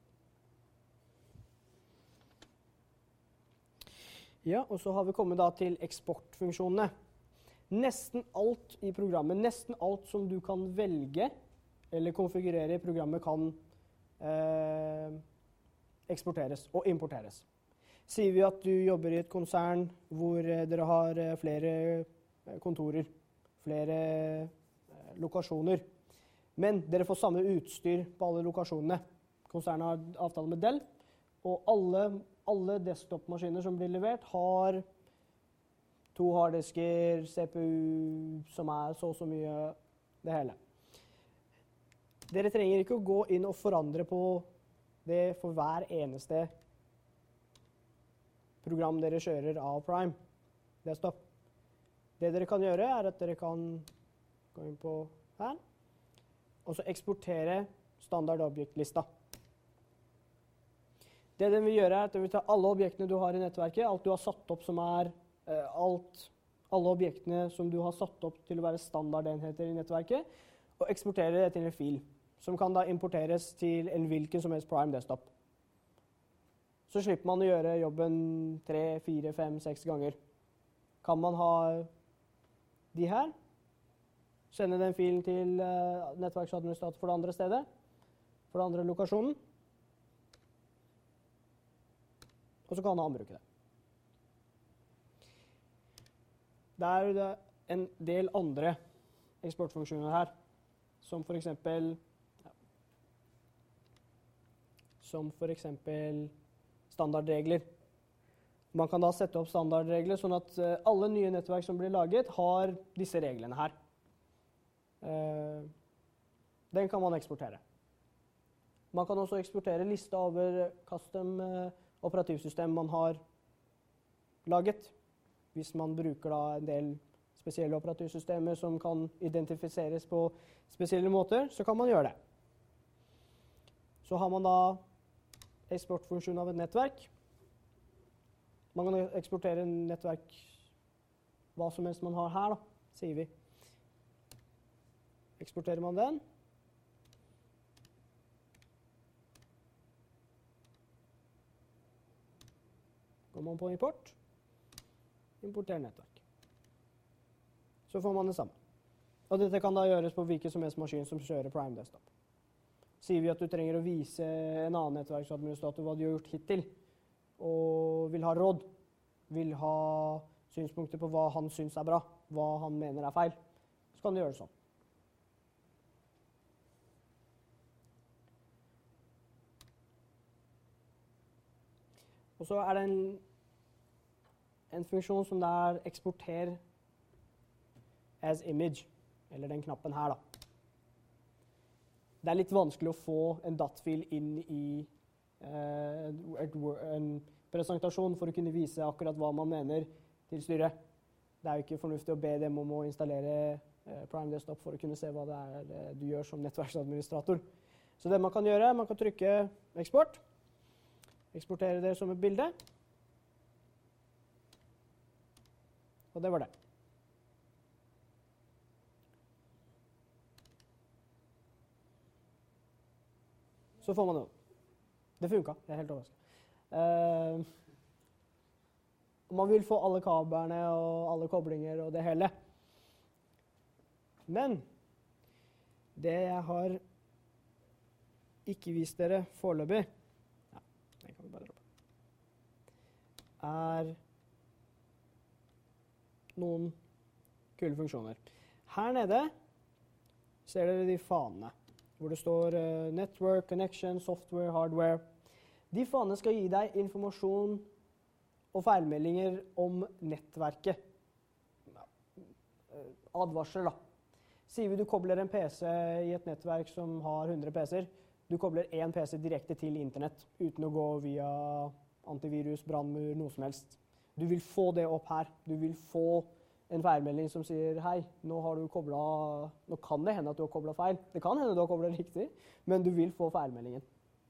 Ja, og så har vi kommet da til eksportfunksjonene. Nesten alt i programmet, nesten alt som du kan velge eller konfigurere i programmet kan eh, eksporteres og importeres. Sier vi at du jobber i et konsern hvor eh, dere har eh, flere kontorer, flere eh, lokasjoner, men dere får samme utstyr på alle lokasjonene. Konsernet har avtale med Dell, og alle, alle desktop-maskiner som blir levert har to harddisker, C P U som er så og så mye, det hele. Dere trenger ikke å gå inn og forandre på det for hver eneste program dere kjører av Prime Desktop. Det dere kan gjøre er at dere kan gå inn på her, og så eksportere standardobjektlista. Det den vil gjøre er at den vil ta alle objektene du har i nettverket, alt du har satt opp som er alt, alle objektene som du har satt opp til å være standardenheter i nettverket, og eksportere det til en fil, som kan da importeres til en hvilken som helst Prime Desktop. Så slipper man å gjøre jobben tre, fire, fem, seks ganger. Kan man ha de her, sende den filen til uh, nettverksadministrator for det andre stedet, for den andre lokasjonen, og så kan han bruke det. Det er det en del andre eksportfunksjoner her, som for eksempel, ja, som for eksempel standardregler. Man kan da sette opp standardregler sånn at uh, alle nye nettverk som blir laget har disse reglene her. Uh, den kan man eksportere. Man kan også eksportere lista over custom uh, operativsystem man har laget. Hvis man bruker da en del spesielle operativsystemer som kan identifiseres på spesielle måter, så kan man gjøre det. Så har man da eksportfunksjon av et nettverk. Man kan eksportere en nettverk hva som helst man har her, da, sier vi. Eksporterer man den. Går man på import. Importere nettverk. Så får man det samme. Og dette kan da gjøres på hvilken som helst maskin som kjører Prime Desktop. Sier vi at du trenger å vise en annen nettverksadministrator hva du har gjort hittil, og vil ha råd, vil ha synspunkter på hva han syns er bra, hva han mener er feil, så kan du gjøre det sånn. Og så er det en, en funksjon som det er eksporter as image, eller den knappen her da. Det er litt vanskelig å få en D A T-fil inn i eh, et, en presentasjon for å kunne vise akkurat hva man mener til styret. Det er jo ikke fornuftig å be dem om å installere eh, Prime Desktop for å kunne se hva det er eh, du gjør som nettverksadministrator. Så det man kan gjøre, man kan trykke eksport, eksportere det som et bilde, og det var det. Så får man det. Det funket, jeg er helt overrasket. Uh, man vil få alle kablene og alle koblinger og det hele. Men det jeg har ikke vist dere foreløpig, ja, den kan vi bare droppe, er noen kule funksjoner. Her nede ser dere de fanene, hvor det står uh, network, connection, software, hardware. De fanene skal gi deg informasjon og feilmeldinger om nettverket. Advarsel da. Sier vi du kobler en P C i et nettverk som har hundre P C-er, du kobler en P C direkte til internett, uten å gå via antivirus, brannmur, noe som helst. Du vil få det opp her. Du vil få en feilmelding som sier, hei, nå har du koblet, nå kan det hende at du har koblet feil. Det kan hende du har koblet riktig, men du vil få feilmeldingen.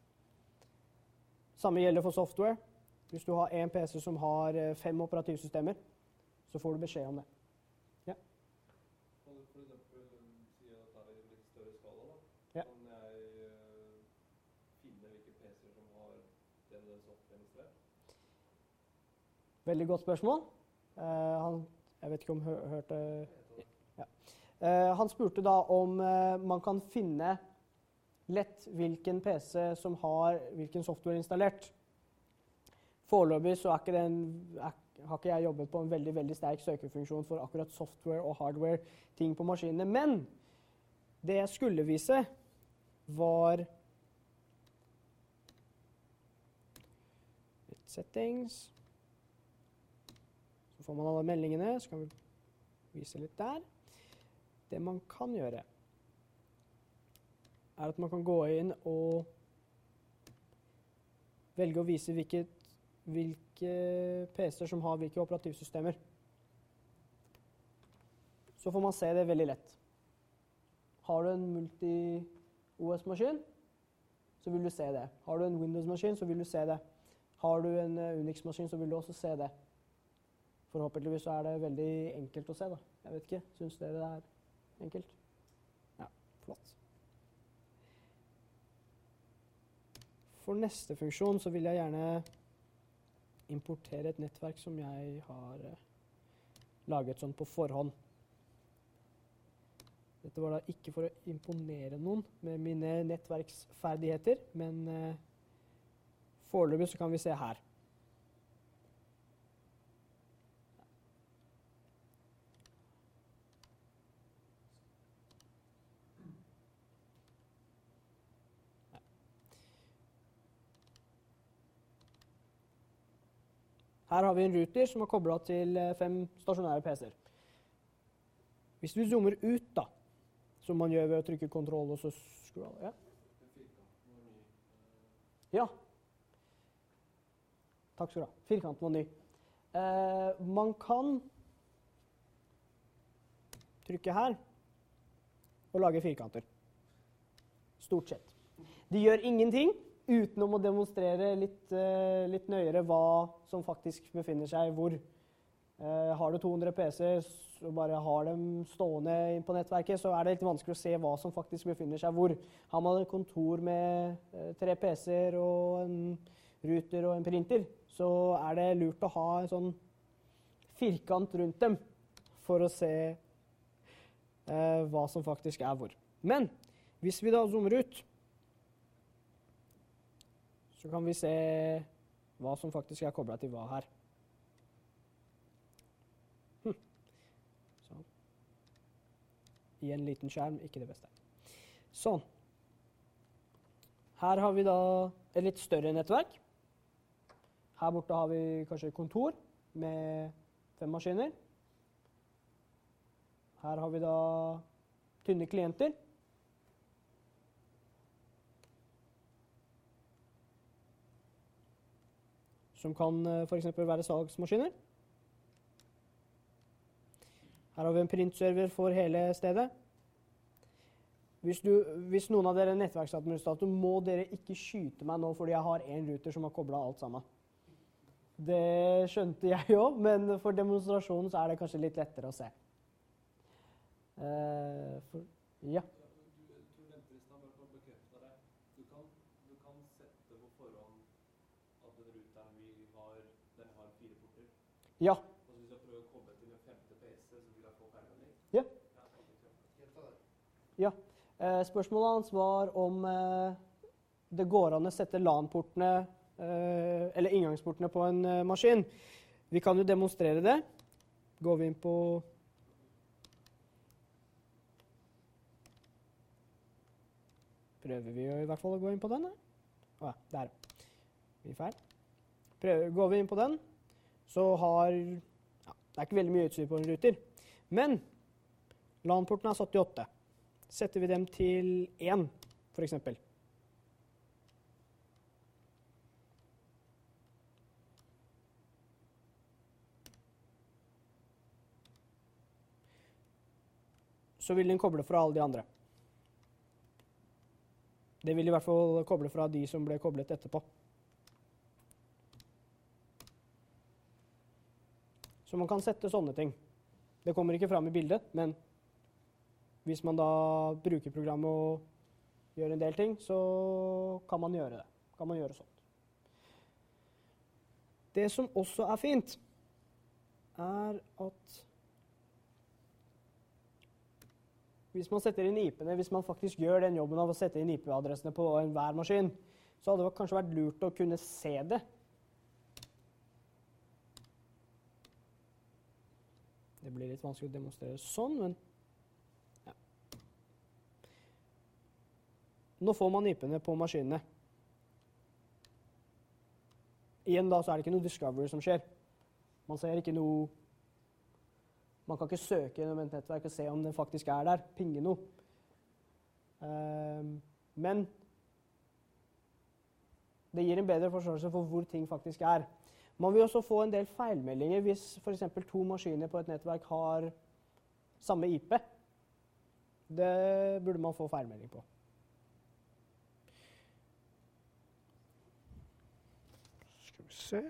Samme gjelder for software. Hvis du har en P C som har fem operativsystemer, så får du beskjed om det. Ja. Kan du for eksempel si at det er i litt større skala da? Ja. Kan jeg uh, finne hvilke P C-er som har den den softwaren installert? Veldig godt spørsmål. Uh, han Jeg vet ikke om du hørte ja. uh, Han spurte da om uh, man kan finne lett hvilken P C som har hvilken software installert. Foreløpig så er ikke den, er, har ikke jeg jobbet på en veldig, veldig sterk søkefunksjon for akkurat software og hardware ting på maskinene. Men det jeg skulle vise var litt settings. Så får man alle meldingene, så kan vi vise litt der. Det man kan gjøre, er at man kan gå inn og velge å vise hvilket, hvilke P C-er som har hvilke operativsystemer. Så får man se det veldig lett. Har du en multi-O S-maskin, så vil du se det. Har du en Windows-maskin, så vil du se det. Har du en Unix-maskin, så vil du også se det. Forhåpentligvis så er det veldig enkelt å se da. Jeg vet ikke, synes dere det er enkelt? Ja, flott. For neste funksjon så vil jeg gjerne importere et nettverk som jeg har uh, laget sånn på forhånd. Dette var da ikke for å imponere noen med mine nettverksferdigheter, men uh, foreløpig så kan vi se her. Her har vi en router som er koblet til fem stasjonære P C-er. Hvis vi zoomer ut da, som man gjør ved å trykke kontroll og så skru av det, ja. Ja. Takk skal du ha. Firkanten var ny. Eh, man kan trykke her og lage firkanter. Stort sett. De gjør ingenting utenom å demonstrere litt, uh, litt nøyere hva som faktisk befinner seg hvor. Uh, har du to hundre P C-er og bare har dem stående på nettverket, så er det litt vanskelig å se hva som faktisk befinner seg hvor. Har man et kontor med uh, tre P C-er og en router og en printer, så er det lurt å ha en sånn firkant rundt dem for å se uh, hva som faktisk er hvor. Men hvis vi da zoomer ut, så kan vi se hva som faktisk er koblet til hva her. Hm. Sånn. I en liten skjerm, ikke det beste. Sånn. Her har vi da et litt større nettverk. Her borte har vi kanskje et kontor med fem maskiner. Her har vi da tynne klienter. Som kan eh, for eksempel være salgsmaskiner. Her har vi en printserver for hele stedet. Hvis, du, hvis noen av dere er nettverksadministrator, må dere ikke skyte meg nå fordi jeg har en router som har koblet alt sammen. Det skjønte jeg jo, men for demonstrasjonen så er det kanskje litt lettere å se. Uh, for, ja. Du, du nevnte i stedet, bare for å bekrefte det. Du kan, du kan sette på forhånd at den routeren vi har, den har fire porter. Ja. Og hvis jeg prøver å koble til en femte P C, så vil jeg få feilmelding. Ja. Ja. Eh, spørsmålet hans var om eh, det går an å sette LAN-portene, eh, eller inngangsportene på en eh, maskin. Vi kan jo demonstrere det. Går vi inn på Prøver vi jo i hvert fall å gå inn på den, da? Å ja, der. Vi er feil. Prøver, går vi inn på den, så har ja, det er ikke veldig mye utstyr på en router. Men LAN-porten er satt til åtte. Setter vi dem til én, for eksempel. Så vil den koble fra alle de andre. Det vil i hvert fall koble fra de som ble koblet etterpå. Så man kan sette sånne ting. Det kommer ikke fram i bildet, men hvis man da bruker programmet og gjør en del ting, så kan man gjøre det. Kan man gjøre sånt. Det som også er fint, er at hvis man setter inn I P-ene, hvis man faktisk gjør den jobben av å sette inn I P-adressene på enhver maskin, så hadde det kanskje vært lurt å kunne se det. Det blir litt vanskelig å demonstrere sånn, men ja. Nå får man I P-ene på maskinene. Igjen da så er det ikke noe discovery som skjer. Man ser ikke noe Man kan ikke søke gjennom et nettverk og se om den faktisk er der, pinge noe. Um, men det gir en bedre forståelse for hvor ting faktisk er. Man vil også få en del feilmeldinger hvis for eksempel to maskiner på et nettverk har samme I P. Det burde man få feilmelding på. Skal vi se.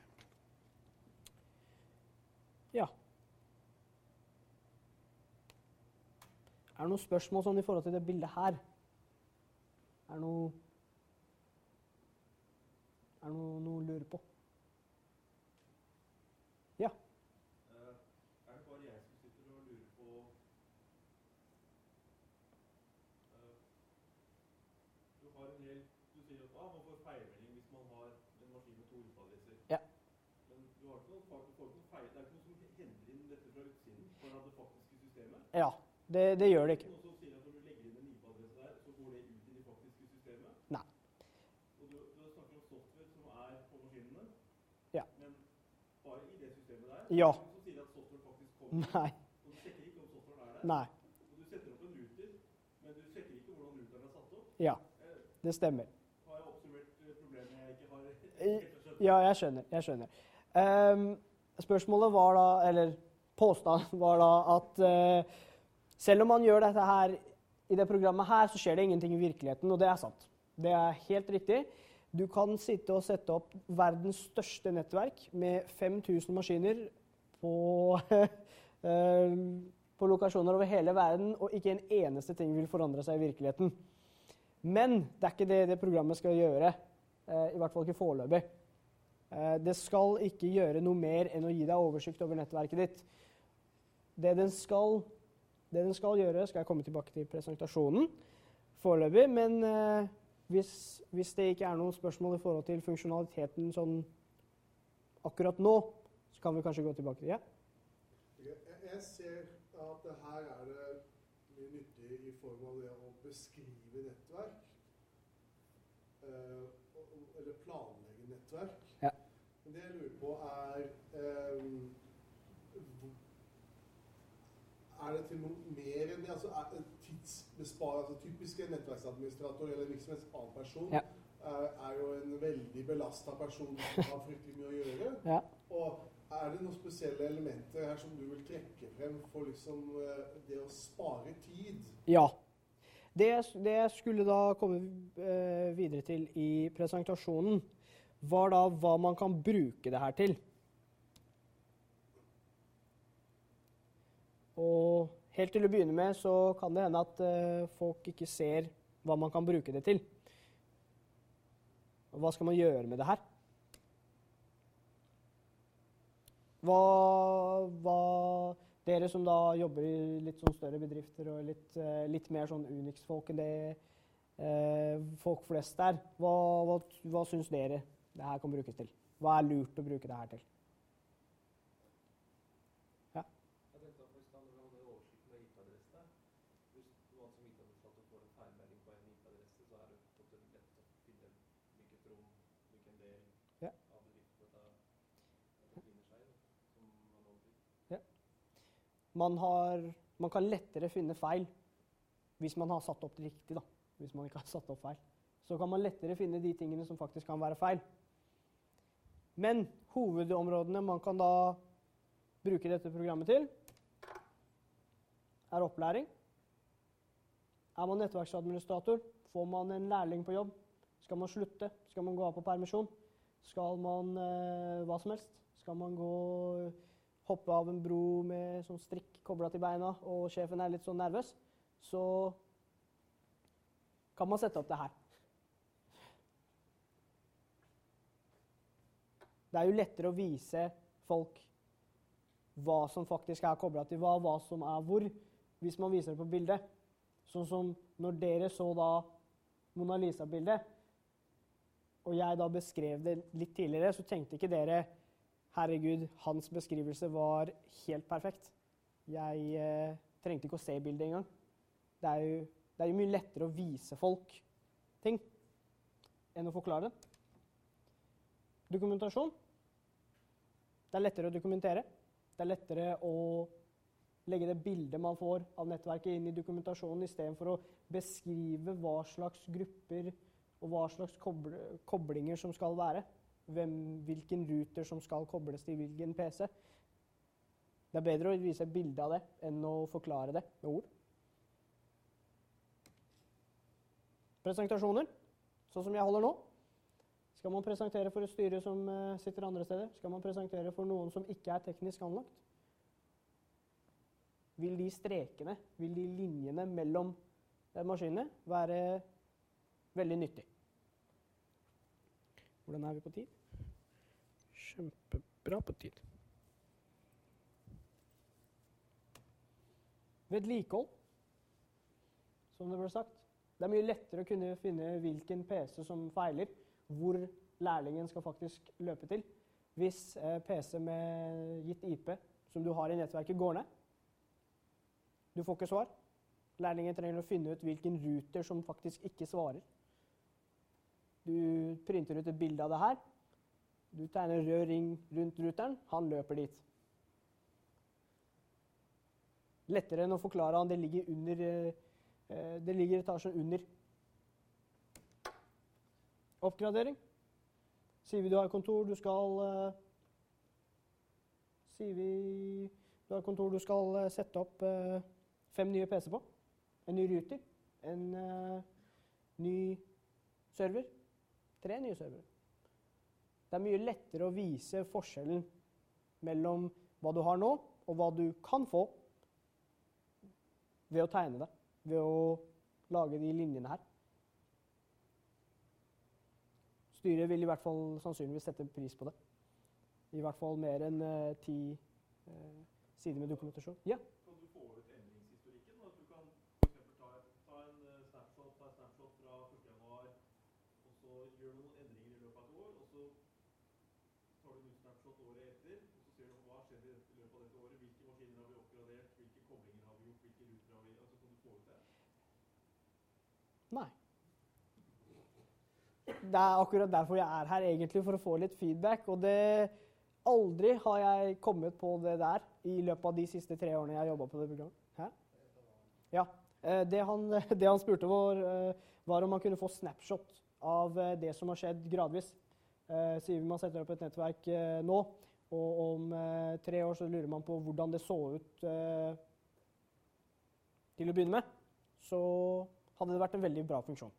Ja. Er det noen spørsmål sånn i forhold til det bildet her? Er det noe Er det noe, noe å lure på? Ja. Uh, er det bare jeg som sitter og lurer på uh, Du har en del Du sier at ah, man får feilmelding hvis man har en maskin med to I P-adresser. Ja. Men du har ikke noen, du får ikke noen feil. Det er ikke noe som henter inn dette fra utsiden for det faktiske systemet? Ja. Det, det gjør det ikke. Noen som sier at når du legger inn en I P-adresse der, så går det ut i det faktiske systemet? Nei. Og du, du snakker om software som er på maskinene? Ja. Men bare i det systemet der? Ja. Så sier at software faktisk kommer? Nei. Og du sjekker ikke om softwaren er der? Nei. Og du setter opp en router, men du sjekker ikke hvordan routeren er satt opp? Ja, det stemmer. Har jeg oppsummert problemet jeg ikke har helt skjønt? Ja, jeg skjønner. Jeg skjønner. Um, spørsmålet var da, eller påstanden var da at uh, selv om man gjør dette her i det programmet her, så skjer det ingenting i virkeligheten, og det er sant. Det er helt riktig. Du kan sitte og sette opp verdens største nettverk med fem tusen maskiner på, på lokasjoner over hele verden, og ikke en eneste ting vil forandre seg i virkeligheten. Men det er ikke det det programmet skal gjøre, i hvert fall ikke foreløpig. Det skal ikke gjøre noe mer enn å gi deg oversikt over nettverket ditt. Det den skal Det den skal gjøre, skal jeg komme tilbake til presentasjonen foreløpig, men eh, hvis, hvis det ikke er noen spørsmål i forhold til funksjonaliteten sånn akkurat nå, så kan vi kanskje gå tilbake til det. Ja? Jeg ser at her er det mye nyttig i form av det å beskrive nettverk, eh, eller planlegge nettverk. Ja. Men det jeg lurer på er um, Er det til noe mer enn det? Altså, er tidsbesparing, altså typisk en nettverksadministrator eller hvilken som helst annen person Ja. er, er jo en veldig belastet person som har fryktelig mye å gjøre. Ja. Og er det noen spesielle elementer her som du vil trekke frem for liksom eh, det å spare tid? Ja. Det, det jeg skulle da komme eh, videre til i presentasjonen, var da hva man kan bruke det her til. Og helt til å begynne med så kan det hende at eh, folk ikke ser hva man kan bruke det til. Og hva skal man gjøre med det her? Hva, hva dere som da jobber i litt sånn større bedrifter og litt, eh, litt mer sånn Unix-folk enn det eh, folk flest er, hva, hva, hva syns dere det her kan brukes til? Hva er lurt å bruke det her til? Ja. Jeg tenkte at hvis du hadde en oversikt med I P-adresse, hvis noen som I T-administrator får en feilmelding på en I P-adresse, så er det på en måte lett å finne hvilket rom, hvilken del Ja. av bedriften dette befinner seg i, da, som man overblikk. Man, har, man kan lettere finne feil hvis man har satt opp det riktig, da. Hvis man ikke har satt opp feil. Så kan man lettere finne de tingene som faktisk kan være feil. Men hovedområdene man kan da bruke dette programmet til, er opplæring. Er man nettverksadministrator, får man en lærling på jobb. Skal man slutte? Skal man gå av på permisjon? Skal man eh, hva som helst? Skal man gå hoppe av en bro med sånn strikk koblet til beina, og sjefen er litt sånn nervøs, så kan man sette opp det her. Det er jo lettere å vise folk hva som faktisk er koblet til hva, hva som er hvor, hvis man viser det på bildet. Sånn som når dere så da Mona Lisa-bildet, og jeg da beskrev det litt tidligere, så tenkte ikke dere herregud, hans beskrivelse var helt perfekt. Jeg eh, trengte ikke å se bildet engang. Det er jo, det er jo mye lettere å vise folk ting enn å forklare det. Dokumentasjon. Det er lettere å dokumentere. Det er lettere å legge det bildet man får av nettverket inn i dokumentasjonen, i stedet for å beskrive hva slags grupper og hva slags koble, koblinger som skal være. Hvem, hvilken ruter som skal kobles til hvilken P C. Det er bedre å vise et bilde av det enn å forklare det med ord. Presentasjoner, sånn som jeg holder nå. Skal man presentere for et styre som uh, sitter andre steder? Skal man presentere for noen som ikke er teknisk anlagt? Vil de strekene, vil de linjene mellom uh, maskinene være veldig nyttig? Hvordan er vi på tid? Kjempebra på tid. Vedlikehold, som det ble sagt. Det er mye lettere å kunne finne hvilken P C som feiler, hvor lærlingen skal faktisk løpe til. Hvis eh, P C med gitt I P som du har i nettverket går ned, du får ikke svar. Lærlingen trenger å finne ut hvilken ruter som faktisk ikke svarer. Du printer ut et bilde av det her. Du tegner rød ring rundt ruteren. Han løper dit. Lettere enn å forklare han det ligger under eh, det ligger etasjen under. Oppgradering. Sier vi du har kontor, du skal uh, Sier vi du har kontor, du skal uh, sette opp uh, fem nye P C på. En ny router. En uh, ny server. Tre nye servere. Det er mye lettere å vise forskjellen mellom hva du har nå, og hva du kan få ved å tegne det. Ved å lage de linjene her. Styret vil i hvert fall sannsynligvis sette pris på det. I hvert fall mer enn uh, ti uh, sider med dokumentasjon. Ja? Kan du få ut endringshistorikken? At du kan for eksempel ta, ta en uh, snapshot, ta en snapshot fra første januar, og så gjør du noen endringer i løpet av et år, og så tar du en snapshot året etter, og så ser du hva skjedde i løpet av dette året, hvilke maskiner har vi oppgradert, hvilke koblinger har vi gjort, hvilke ruter har vi, altså kan du få ut det? Nei. det er akkurat derfor jeg er her, egentlig, for å få litt feedback. Og det aldri har jeg kommet på det der i løpet av de siste tre årene jeg har jobbet på det programmet. Hæ? Ja. Eh, Det han, det han spurte var, eh, var om man kunne få snapshot av eh, det som har skjedd gradvis. Eh, Siden man setter opp et nettverk eh, nå, og om eh, tre år så lurer man på hvordan det så ut eh, til å begynne med, så hadde det vært en veldig bra funksjon.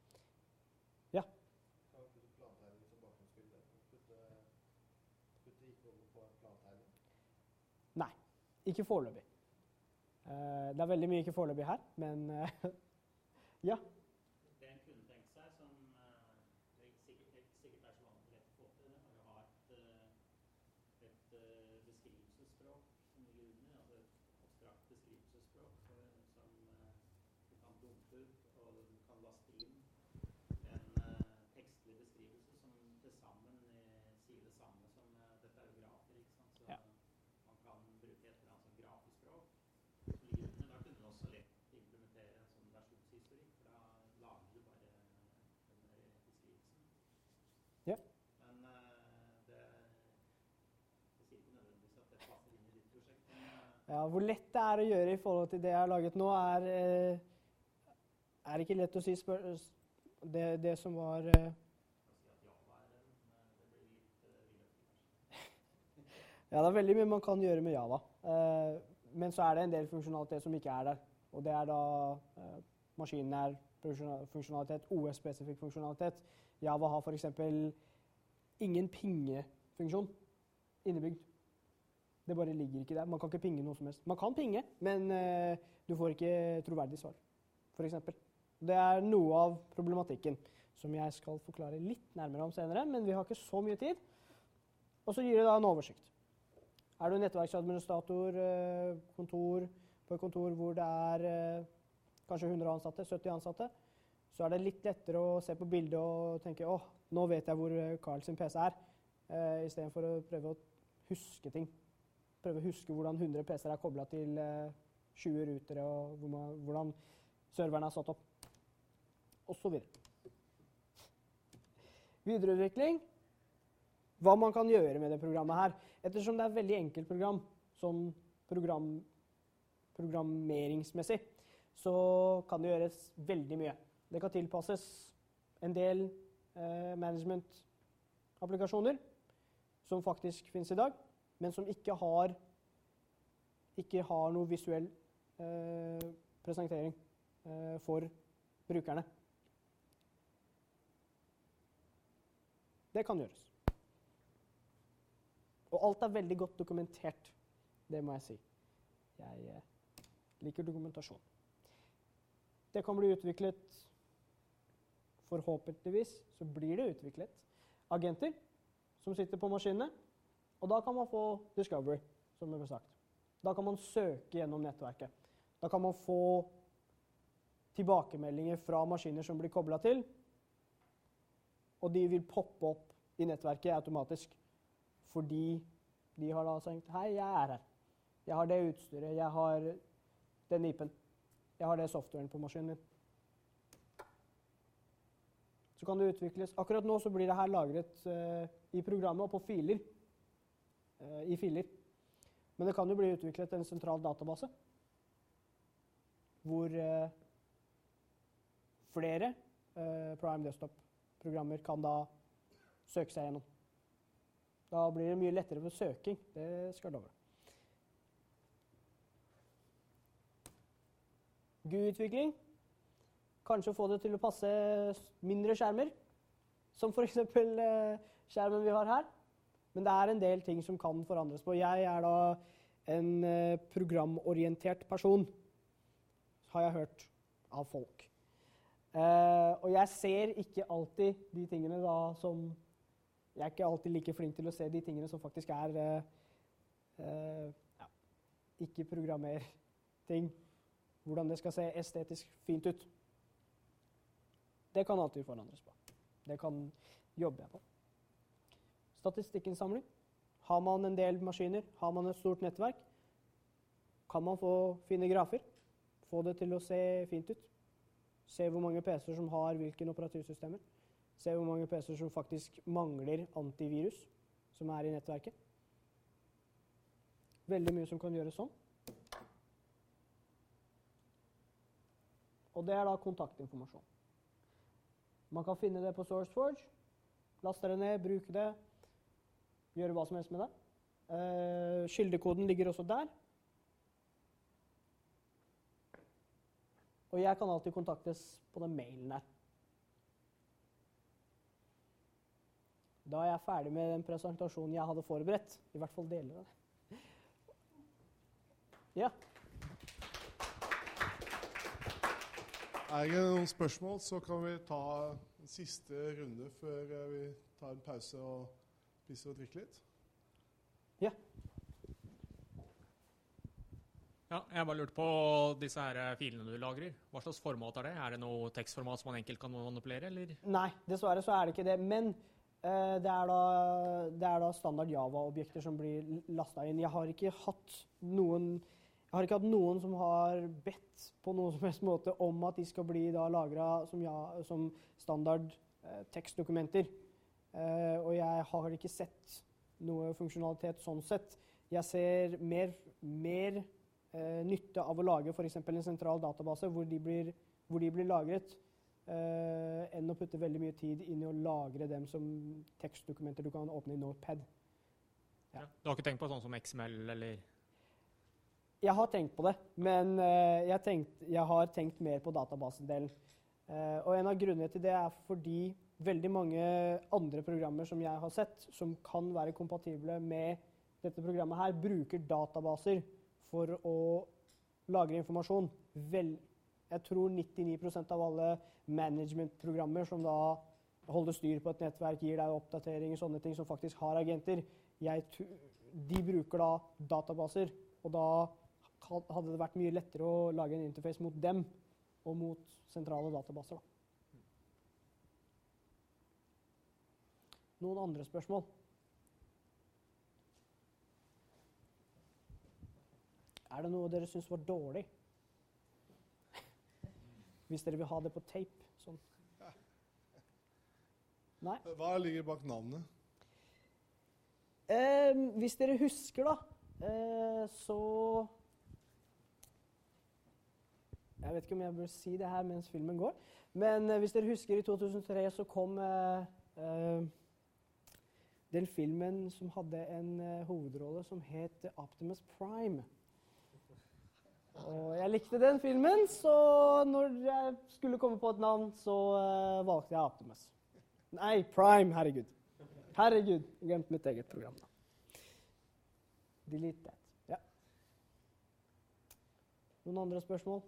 Ja. Kan du putte plantegning som bakgrunnsbilde? Putte, putte ikke over på en plantegning? Nei, ikke foreløpig. Eh, Det er veldig mye ikke foreløpig her, men eh, ja. Det en kunne tenkt seg, som eh, det ikke sikkert, ikke sikkert er så vanlig lett å få til, er å ha et, eh, et eh, beskrivelsesspråk som ligger under, altså et abstrakt beskrivelsesspråk for, som eh, du kan dumpe ut, og du kan laste inn en eh, tekstlig beskrivelse som til sammen eh, sier det samme som eh, dette er jo grafer, ikke sant? Så Ja. man kan bruke et eller annet sånn grafisk språk som ligger under. Da kunne du også lett implementere en sånn versjonshistorikk, for da lager du bare den der beskrivelsen. Ja. Men eh, det, det sier ikke nødvendigvis at det passer inn i ditt prosjekt. Men, eh, Ja, hvor lett det er å gjøre i forhold til det jeg har laget nå, er, eh, er ikke lett å si spør det, det som var eh, å si at Java er en, eh, det blir litt uh, vidløftig, kanskje. Ja, det er veldig mye man kan gjøre med Java. Eh, men så er det en del funksjonalitet som ikke er der. Og det er da eh, maskinnær funksjonal- funksjonalitet, O S-spesifikk funksjonalitet. Java har for eksempel ingen pinge-funksjon innebygd. Det bare ligger ikke der. Man kan ikke pinge noe som helst. Man kan pinge, men eh, du får ikke troverdig svar, for eksempel. Det er noe av problematikken som jeg skal forklare litt nærmere om senere, men vi har ikke så mye tid. Og så gir det da en oversikt. Er du nettverksadministrator, eh, kontor, på et kontor hvor det er eh, kanskje hundre ansatte, sytti ansatte, så er det litt lettere å se på bildet og tenke, åh, nå vet jeg hvor eh, Carl sin P C er, eh, i stedet for å prøve å huske ting. Prøve å huske hvordan hundre P C-er er koblet til eh, tjue rutere, og hvor man, hvordan serveren er satt opp, og så videre. Videreutvikling. Hva man kan gjøre med det programmet her. Ettersom det er et veldig enkelt program, sånn program, programmeringsmessig, så kan det gjøres veldig mye. Det kan tilpasses en del eh, management-applikasjoner som faktisk finnes i dag, men som ikke har, ikke har noe visuell eh, presentering eh, for brukerne. Det kan gjøres. Og alt er veldig godt dokumentert, det må jeg si. Jeg eh, liker dokumentasjon. Det kan bli utviklet, forhåpentligvis så blir det utviklet, agenter som sitter på maskinene, og da kan man få discovery, som det ble sagt. Da kan man søke gjennom nettverket. Da kan man få tilbakemeldinger fra maskiner som blir koblet til, og de vil poppe opp i nettverket automatisk, fordi de har da sagt, hei, jeg er her. Jeg har det utstyret, jeg har den I P-en, jeg har det softwaren på maskinen min. Så kan det utvikles. Akkurat nå så blir det her lagret uh, i programmet og på filer, uh, i filer. Men det kan jo bli utviklet en sentral database, hvor uh, flere uh, Prime Desktop-programmer kan da søke seg gjennom. Da blir det mye lettere for søking, det skal jeg love. G U I-utvikling. Kanskje få det til å passe mindre skjermer, som for eksempel eh, skjermen vi har her. Men det er en del ting som kan forandres på. Jeg er da en eh, programorientert person, har jeg hørt av folk. Eh, og jeg ser ikke alltid de tingene da som Jeg er ikke alltid like flink til å se de tingene som faktisk er eh, eh, ja, ikke programmer-ting. Hvordan det skal se estetisk fint ut. Det kan alltid forandres på. Det kan jobbe jeg på. Statistikkinnsamling. Har man en del maskiner, har man et stort nettverk, kan man få fine grafer. Få det til å se fint ut. Se hvor mange P C-er som har hvilke operativsystemer. Se hvor mange P C-er som faktisk mangler antivirus, som er i nettverket. Veldig mye som kan gjøres sånn. Og det er da kontaktinformasjon. Man kan finne det på SourceForge, laste det ned, bruke det, gjøre hva som helst med det. Uh, kildekoden ligger også der. Og jeg kan alltid kontaktes på den mailen der. Da er jeg ferdig med den presentasjonen jeg hadde forberedt. I hvert fall deler av det. Ja. Er det noen spørsmål, så kan vi ta en siste runde før vi tar en pause og spiser og drikker litt. Ja. Ja, jeg bare lurte på disse her filene du lagrer. Hva slags format er det? Er det noe tekstformat som man enkelt kan manipulere, eller? Nei, dessverre så er det ikke det. Men uh, det, er da, det er da standard Java-objekter som blir lastet inn. Jeg har ikke hatt noen... Jeg har ikke hatt noen som har bedt på noen som helst måte om at de skal bli da lagret som, ja, som standard eh, tekstdokumenter. Eh, og jeg har ikke sett noe funksjonalitet sånn sett. Jeg ser mer, mer eh, nytte av å lage for eksempel en sentral database hvor de blir, hvor de blir lagret, eh, enn å putte veldig mye tid inn i å lagre dem som tekstdokumenter du kan åpne i Notepad. Ja. Du har ikke tenkt på sånn som X M L, eller... Jeg har tenkt på det, men uh, jeg, tenkt, jeg har tenkt mer på databasedelen. Uh, og en av grunnene til det er fordi veldig mange andre programmer som jeg har sett, som kan være kompatible med dette programmet her, bruker databaser for å lagre informasjon. Vel, jeg tror nittini prosent av alle managementprogrammer som da holder styr på et nettverk, gir deg oppdateringer, sånne ting som faktisk har agenter, jeg, de bruker da databaser, og da hadde det vært mye lettere å lage en interface mot dem og mot sentrale databaser. Da. Noen andre spørsmål? Er det noe dere synes var dårlig? Hvis dere vil ha det på tape. Sånn. Nei? Hva ligger bak navnet? Eh, hvis dere husker da, eh, så... Jeg vet ikke om jeg bør si det her mens filmen går, men eh, hvis dere husker i to tusen og tre så kom eh, eh, den filmen som hadde en eh, hovedrolle som het Optimus Prime. Og jeg likte den filmen, så når jeg skulle komme på et navn, så eh, valgte jeg Optimus. Nei, Prime, herregud. Herregud, jeg glemte mitt eget program da. Delete that. Ja. Noen andre spørsmål?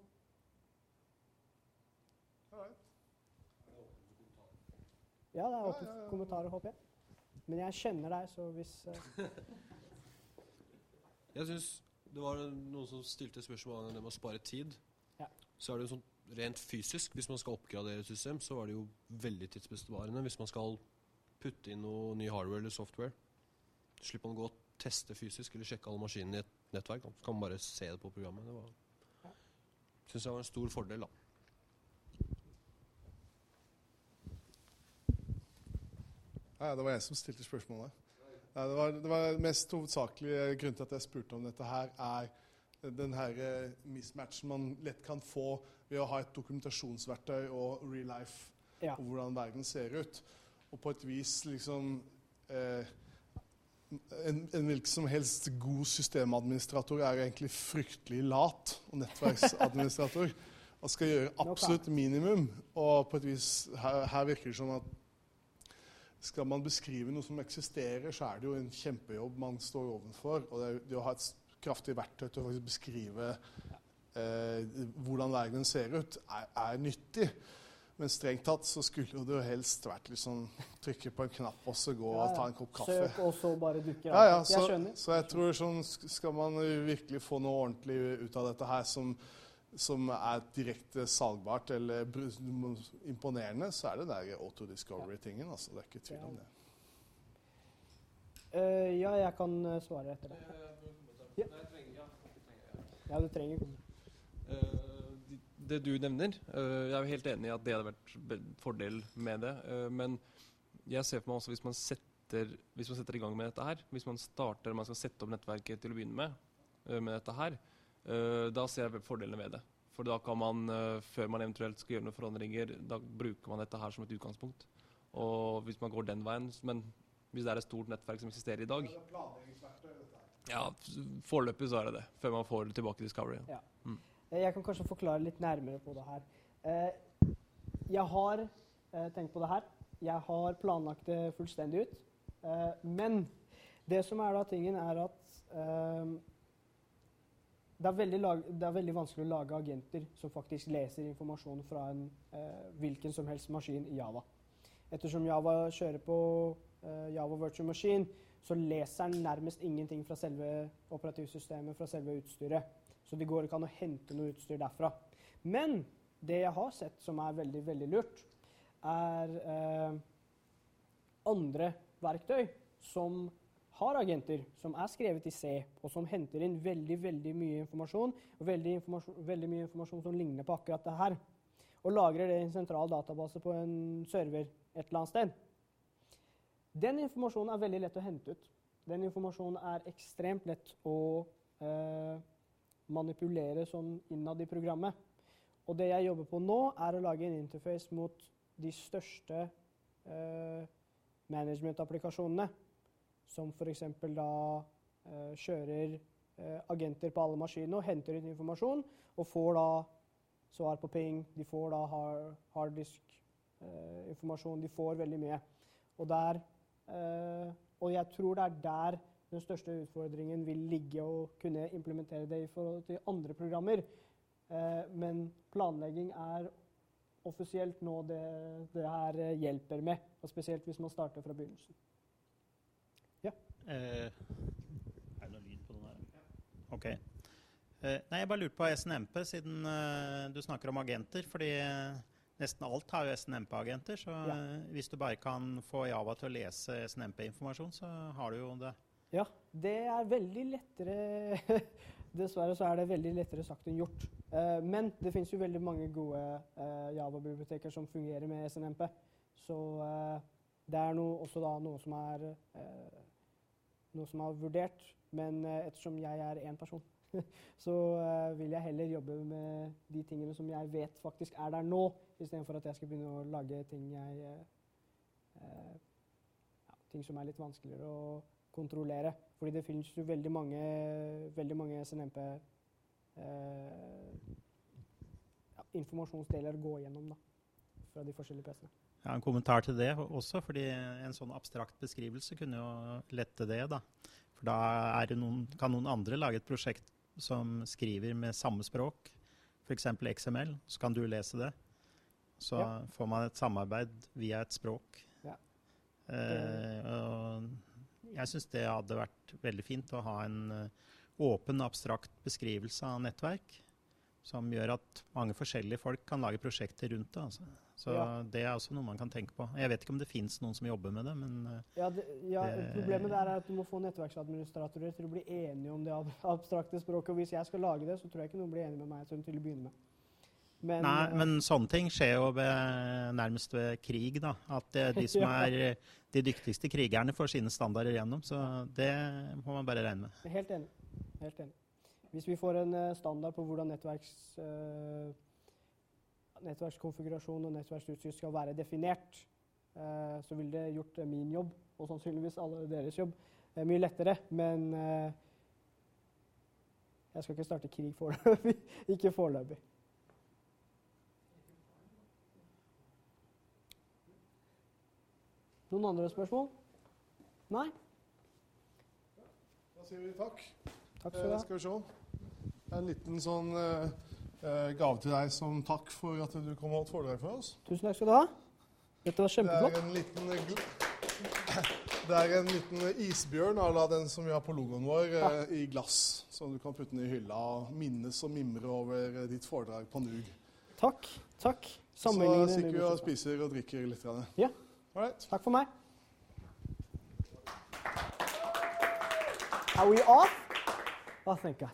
Ja, det er åpent for kommentarer, håper jeg. Men jeg kjenner deg, så hvis... Uh... Jeg synes det var noen som stilte spørsmål om det med å spare tid. Ja. Så er det jo sånn rent fysisk, hvis man skal oppgradere et system, så er det jo veldig tidsbesparende hvis man skal putte inn noe ny hardware eller software. Slipper man å gå og teste fysisk eller sjekke alle maskinene i et nettverk. Da. Så kan man bare se det på programmet. Det var, ja. Synes jeg var en stor fordel da. Ja, det var jeg som stilte spørsmålet. Ja, det, var, det var mest hovedsakelige grunn til at jeg spurte om dette her, er den her mismatchen man lett kan få ved å ha et dokumentasjonsverktøy og real life, ja. Og hvordan verden ser ut. Og på et vis liksom eh, en, en hvilken som helst god systemadministrator er egentlig fryktelig lat, og nettverksadministrator, og skal gjøre absolutt minimum. Og på et vis, her, her virker det som at skal man beskrive noe som eksisterer, så er det jo en kjempejobb man står overfor. Og det, det å ha et kraftig verktøy til å faktisk beskrive eh, hvordan verden ser ut, er, er nyttig. Men strengt tatt så skulle det jo helst vært liksom trykke på en knapp og så gå ja, ja. og ta en kopp kaffe. Søk og så bare dukker ja, ja, jeg så, skjønner. Så jeg tror sånn, skal man virkelig få noe ordentlig ut av dette her som som er direkte salgbart eller imponerende, så er det der auto-discovery-tingen. Altså, det er ikke tvil om det. Uh, ja, jeg kan uh, svare etter det. Ja, ja du trenger ikke. Uh, de, det du nevner, øh, jeg er jo helt enig i at det hadde vært be- fordel med det. øh, men jeg ser for meg også hvis man setter, hvis man setter i gang med dette her, hvis man starter, man skal sette opp nettverket til å begynne med, øh, med dette her, øh, da ser jeg fordelene ved det. For da kan man, øh, før man eventuelt skal gjøre noen forandringer, da bruker man dette her som et utgangspunkt. Og hvis man går den veien, men hvis det er et stort nettverk som eksisterer i dag, ja, foreløpig så er det det, før man får tilbake Discovery. Ja. Mm. Eh, Jeg kan kanskje forklare litt nærmere på det her. Eh, Jeg har eh, tenkt på det her. Jeg har planlagt det fullstendig ut. Eh, Men det som er da tingen er at eh, det, er veldig lag, det er veldig vanskelig å lage agenter som faktisk leser informasjon fra en eh, hvilken som helst maskin i Java. Ettersom Java kjører på eh, Java Virtual Machine, så leser den nærmest ingenting fra selve operativsystemet, fra selve utstyret. Så det går ikke an å hente noe utstyr derfra. Men det jeg har sett som er veldig, veldig lurt, er eh, andre verktøy som har agenter, som er skrevet i C, og som henter inn veldig, veldig mye informasjon, og veldig, informasjon, veldig mye informasjon som ligner på akkurat det her, og lagrer det i en sentral database på en server et eller annet sted. Den informasjonen er veldig lett å hente ut. Den informasjonen er ekstremt lett å eh, manipulere sånn innad i programmet. Og det jeg jobber på nå, er å lage en interface mot de største eh, management-applikasjonene, som for eksempel da eh, kjører eh, agenter på alle maskinene og henter ut informasjon, og får da svar på ping, de får da hard, harddisk-informasjon, de får veldig mye. Og, der, eh, og jeg tror det er der den største utfordringen vil ligge å kunne implementere det i forhold til andre programmer. Eh, men planlegging er offisielt nå det, det her hjelper med, og spesielt hvis man starter fra begynnelsen. Ja. Eh, er det noe lyd på den her? Ok. Eh, nei, jeg bare lurte på S N M P, siden eh, du snakker om agenter, fordi eh, nesten alt har jo S N M P-agenter, så Ja. eh, hvis du bare kan få Java til å lese S N M P-informasjon, så har du jo det. Ja, det er veldig lettere, dessverre så er det veldig lettere sagt enn gjort. Eh, men det finnes jo veldig mange gode eh, Java-biblioteker som fungerer med S N M P, så eh, det er noe, også da noe som er eh, noe som er vurdert, men eh, ettersom jeg er en person, så uh, vil jeg heller jobbe med de tingene som jeg vet faktisk er der nå, i stedet for at jeg skal begynne å lage ting, jeg, uh, ja, ting som er litt vanskeligere å kontrollere. Fordi det finnes jo veldig mange, veldig mange S N M P uh, ja, informasjonsdeler å gå gjennom da, fra de forskjellige P C-ene. Jeg har en kommentar til det også, fordi en sånn abstrakt beskrivelse kunne jo lette det da. For da er det noen, kan noen andre lage et prosjekt som skriver med samme språk, for eksempel X M L, så kan du lese det. Så Ja. får man et samarbeid via et språk. Ja. Eh, og jeg synes det hadde vært veldig fint å ha en eh, åpen, abstrakt beskrivelse av nettverk, som gjør at mange forskjellige folk kan lage prosjekter rundt det. Altså. Så Ja. det er også noe man kan tenke på. Jeg vet ikke om det finnes noen som jobber med det, men eh, Ja, det, ja Det- problemet der er at du må få nettverksadministratorer til å bli enige om det ab abstrakte språket, og hvis jeg skal lage det, så tror jeg ikke noen blir enige med meg sånn til å begynne med. Men, Nei, eh, men sånne ting skjer jo ved, nærmest ved krig, da. At eh, de som Ja. er eh, de dyktigste krigerne får sine standarder gjennom, så det må man bare regne med. Jeg er helt enig. Helt enig. Hvis vi får en eh, standard på hvordan nettverks, eh, nettverkskonfigurasjon og nettverksutstyr skal være definert, eh, så vil det gjort eh, min jobb, og sannsynligvis alle deres jobb, eh, mye lettere. Men eh, jeg skal ikke starte krig foreløpig. Ikke foreløpig. Noen andre spørsmål? Nei? Da sier vi takk. Takk skal du Eh, ha. skal vi se. En liten sånn eh, eh, gave til deg som takk for at du kom og holdt foredrag for oss. Tusen takk skal du ha. Dette var Det kjempeflott. er en liten, eh, gl- det er en liten eh, isbjørn, à la den som vi har på logoen vår, eh, i glass. Så du kan putte den i hylla og minnes og mimre over eh, ditt foredrag på Nug. Takk. Takk. Så Sammenlignende sitter vi med og mitt- spiser og drikker litt. grann. Ja. All right. Takk for meg. Are we off? Oh, thank God.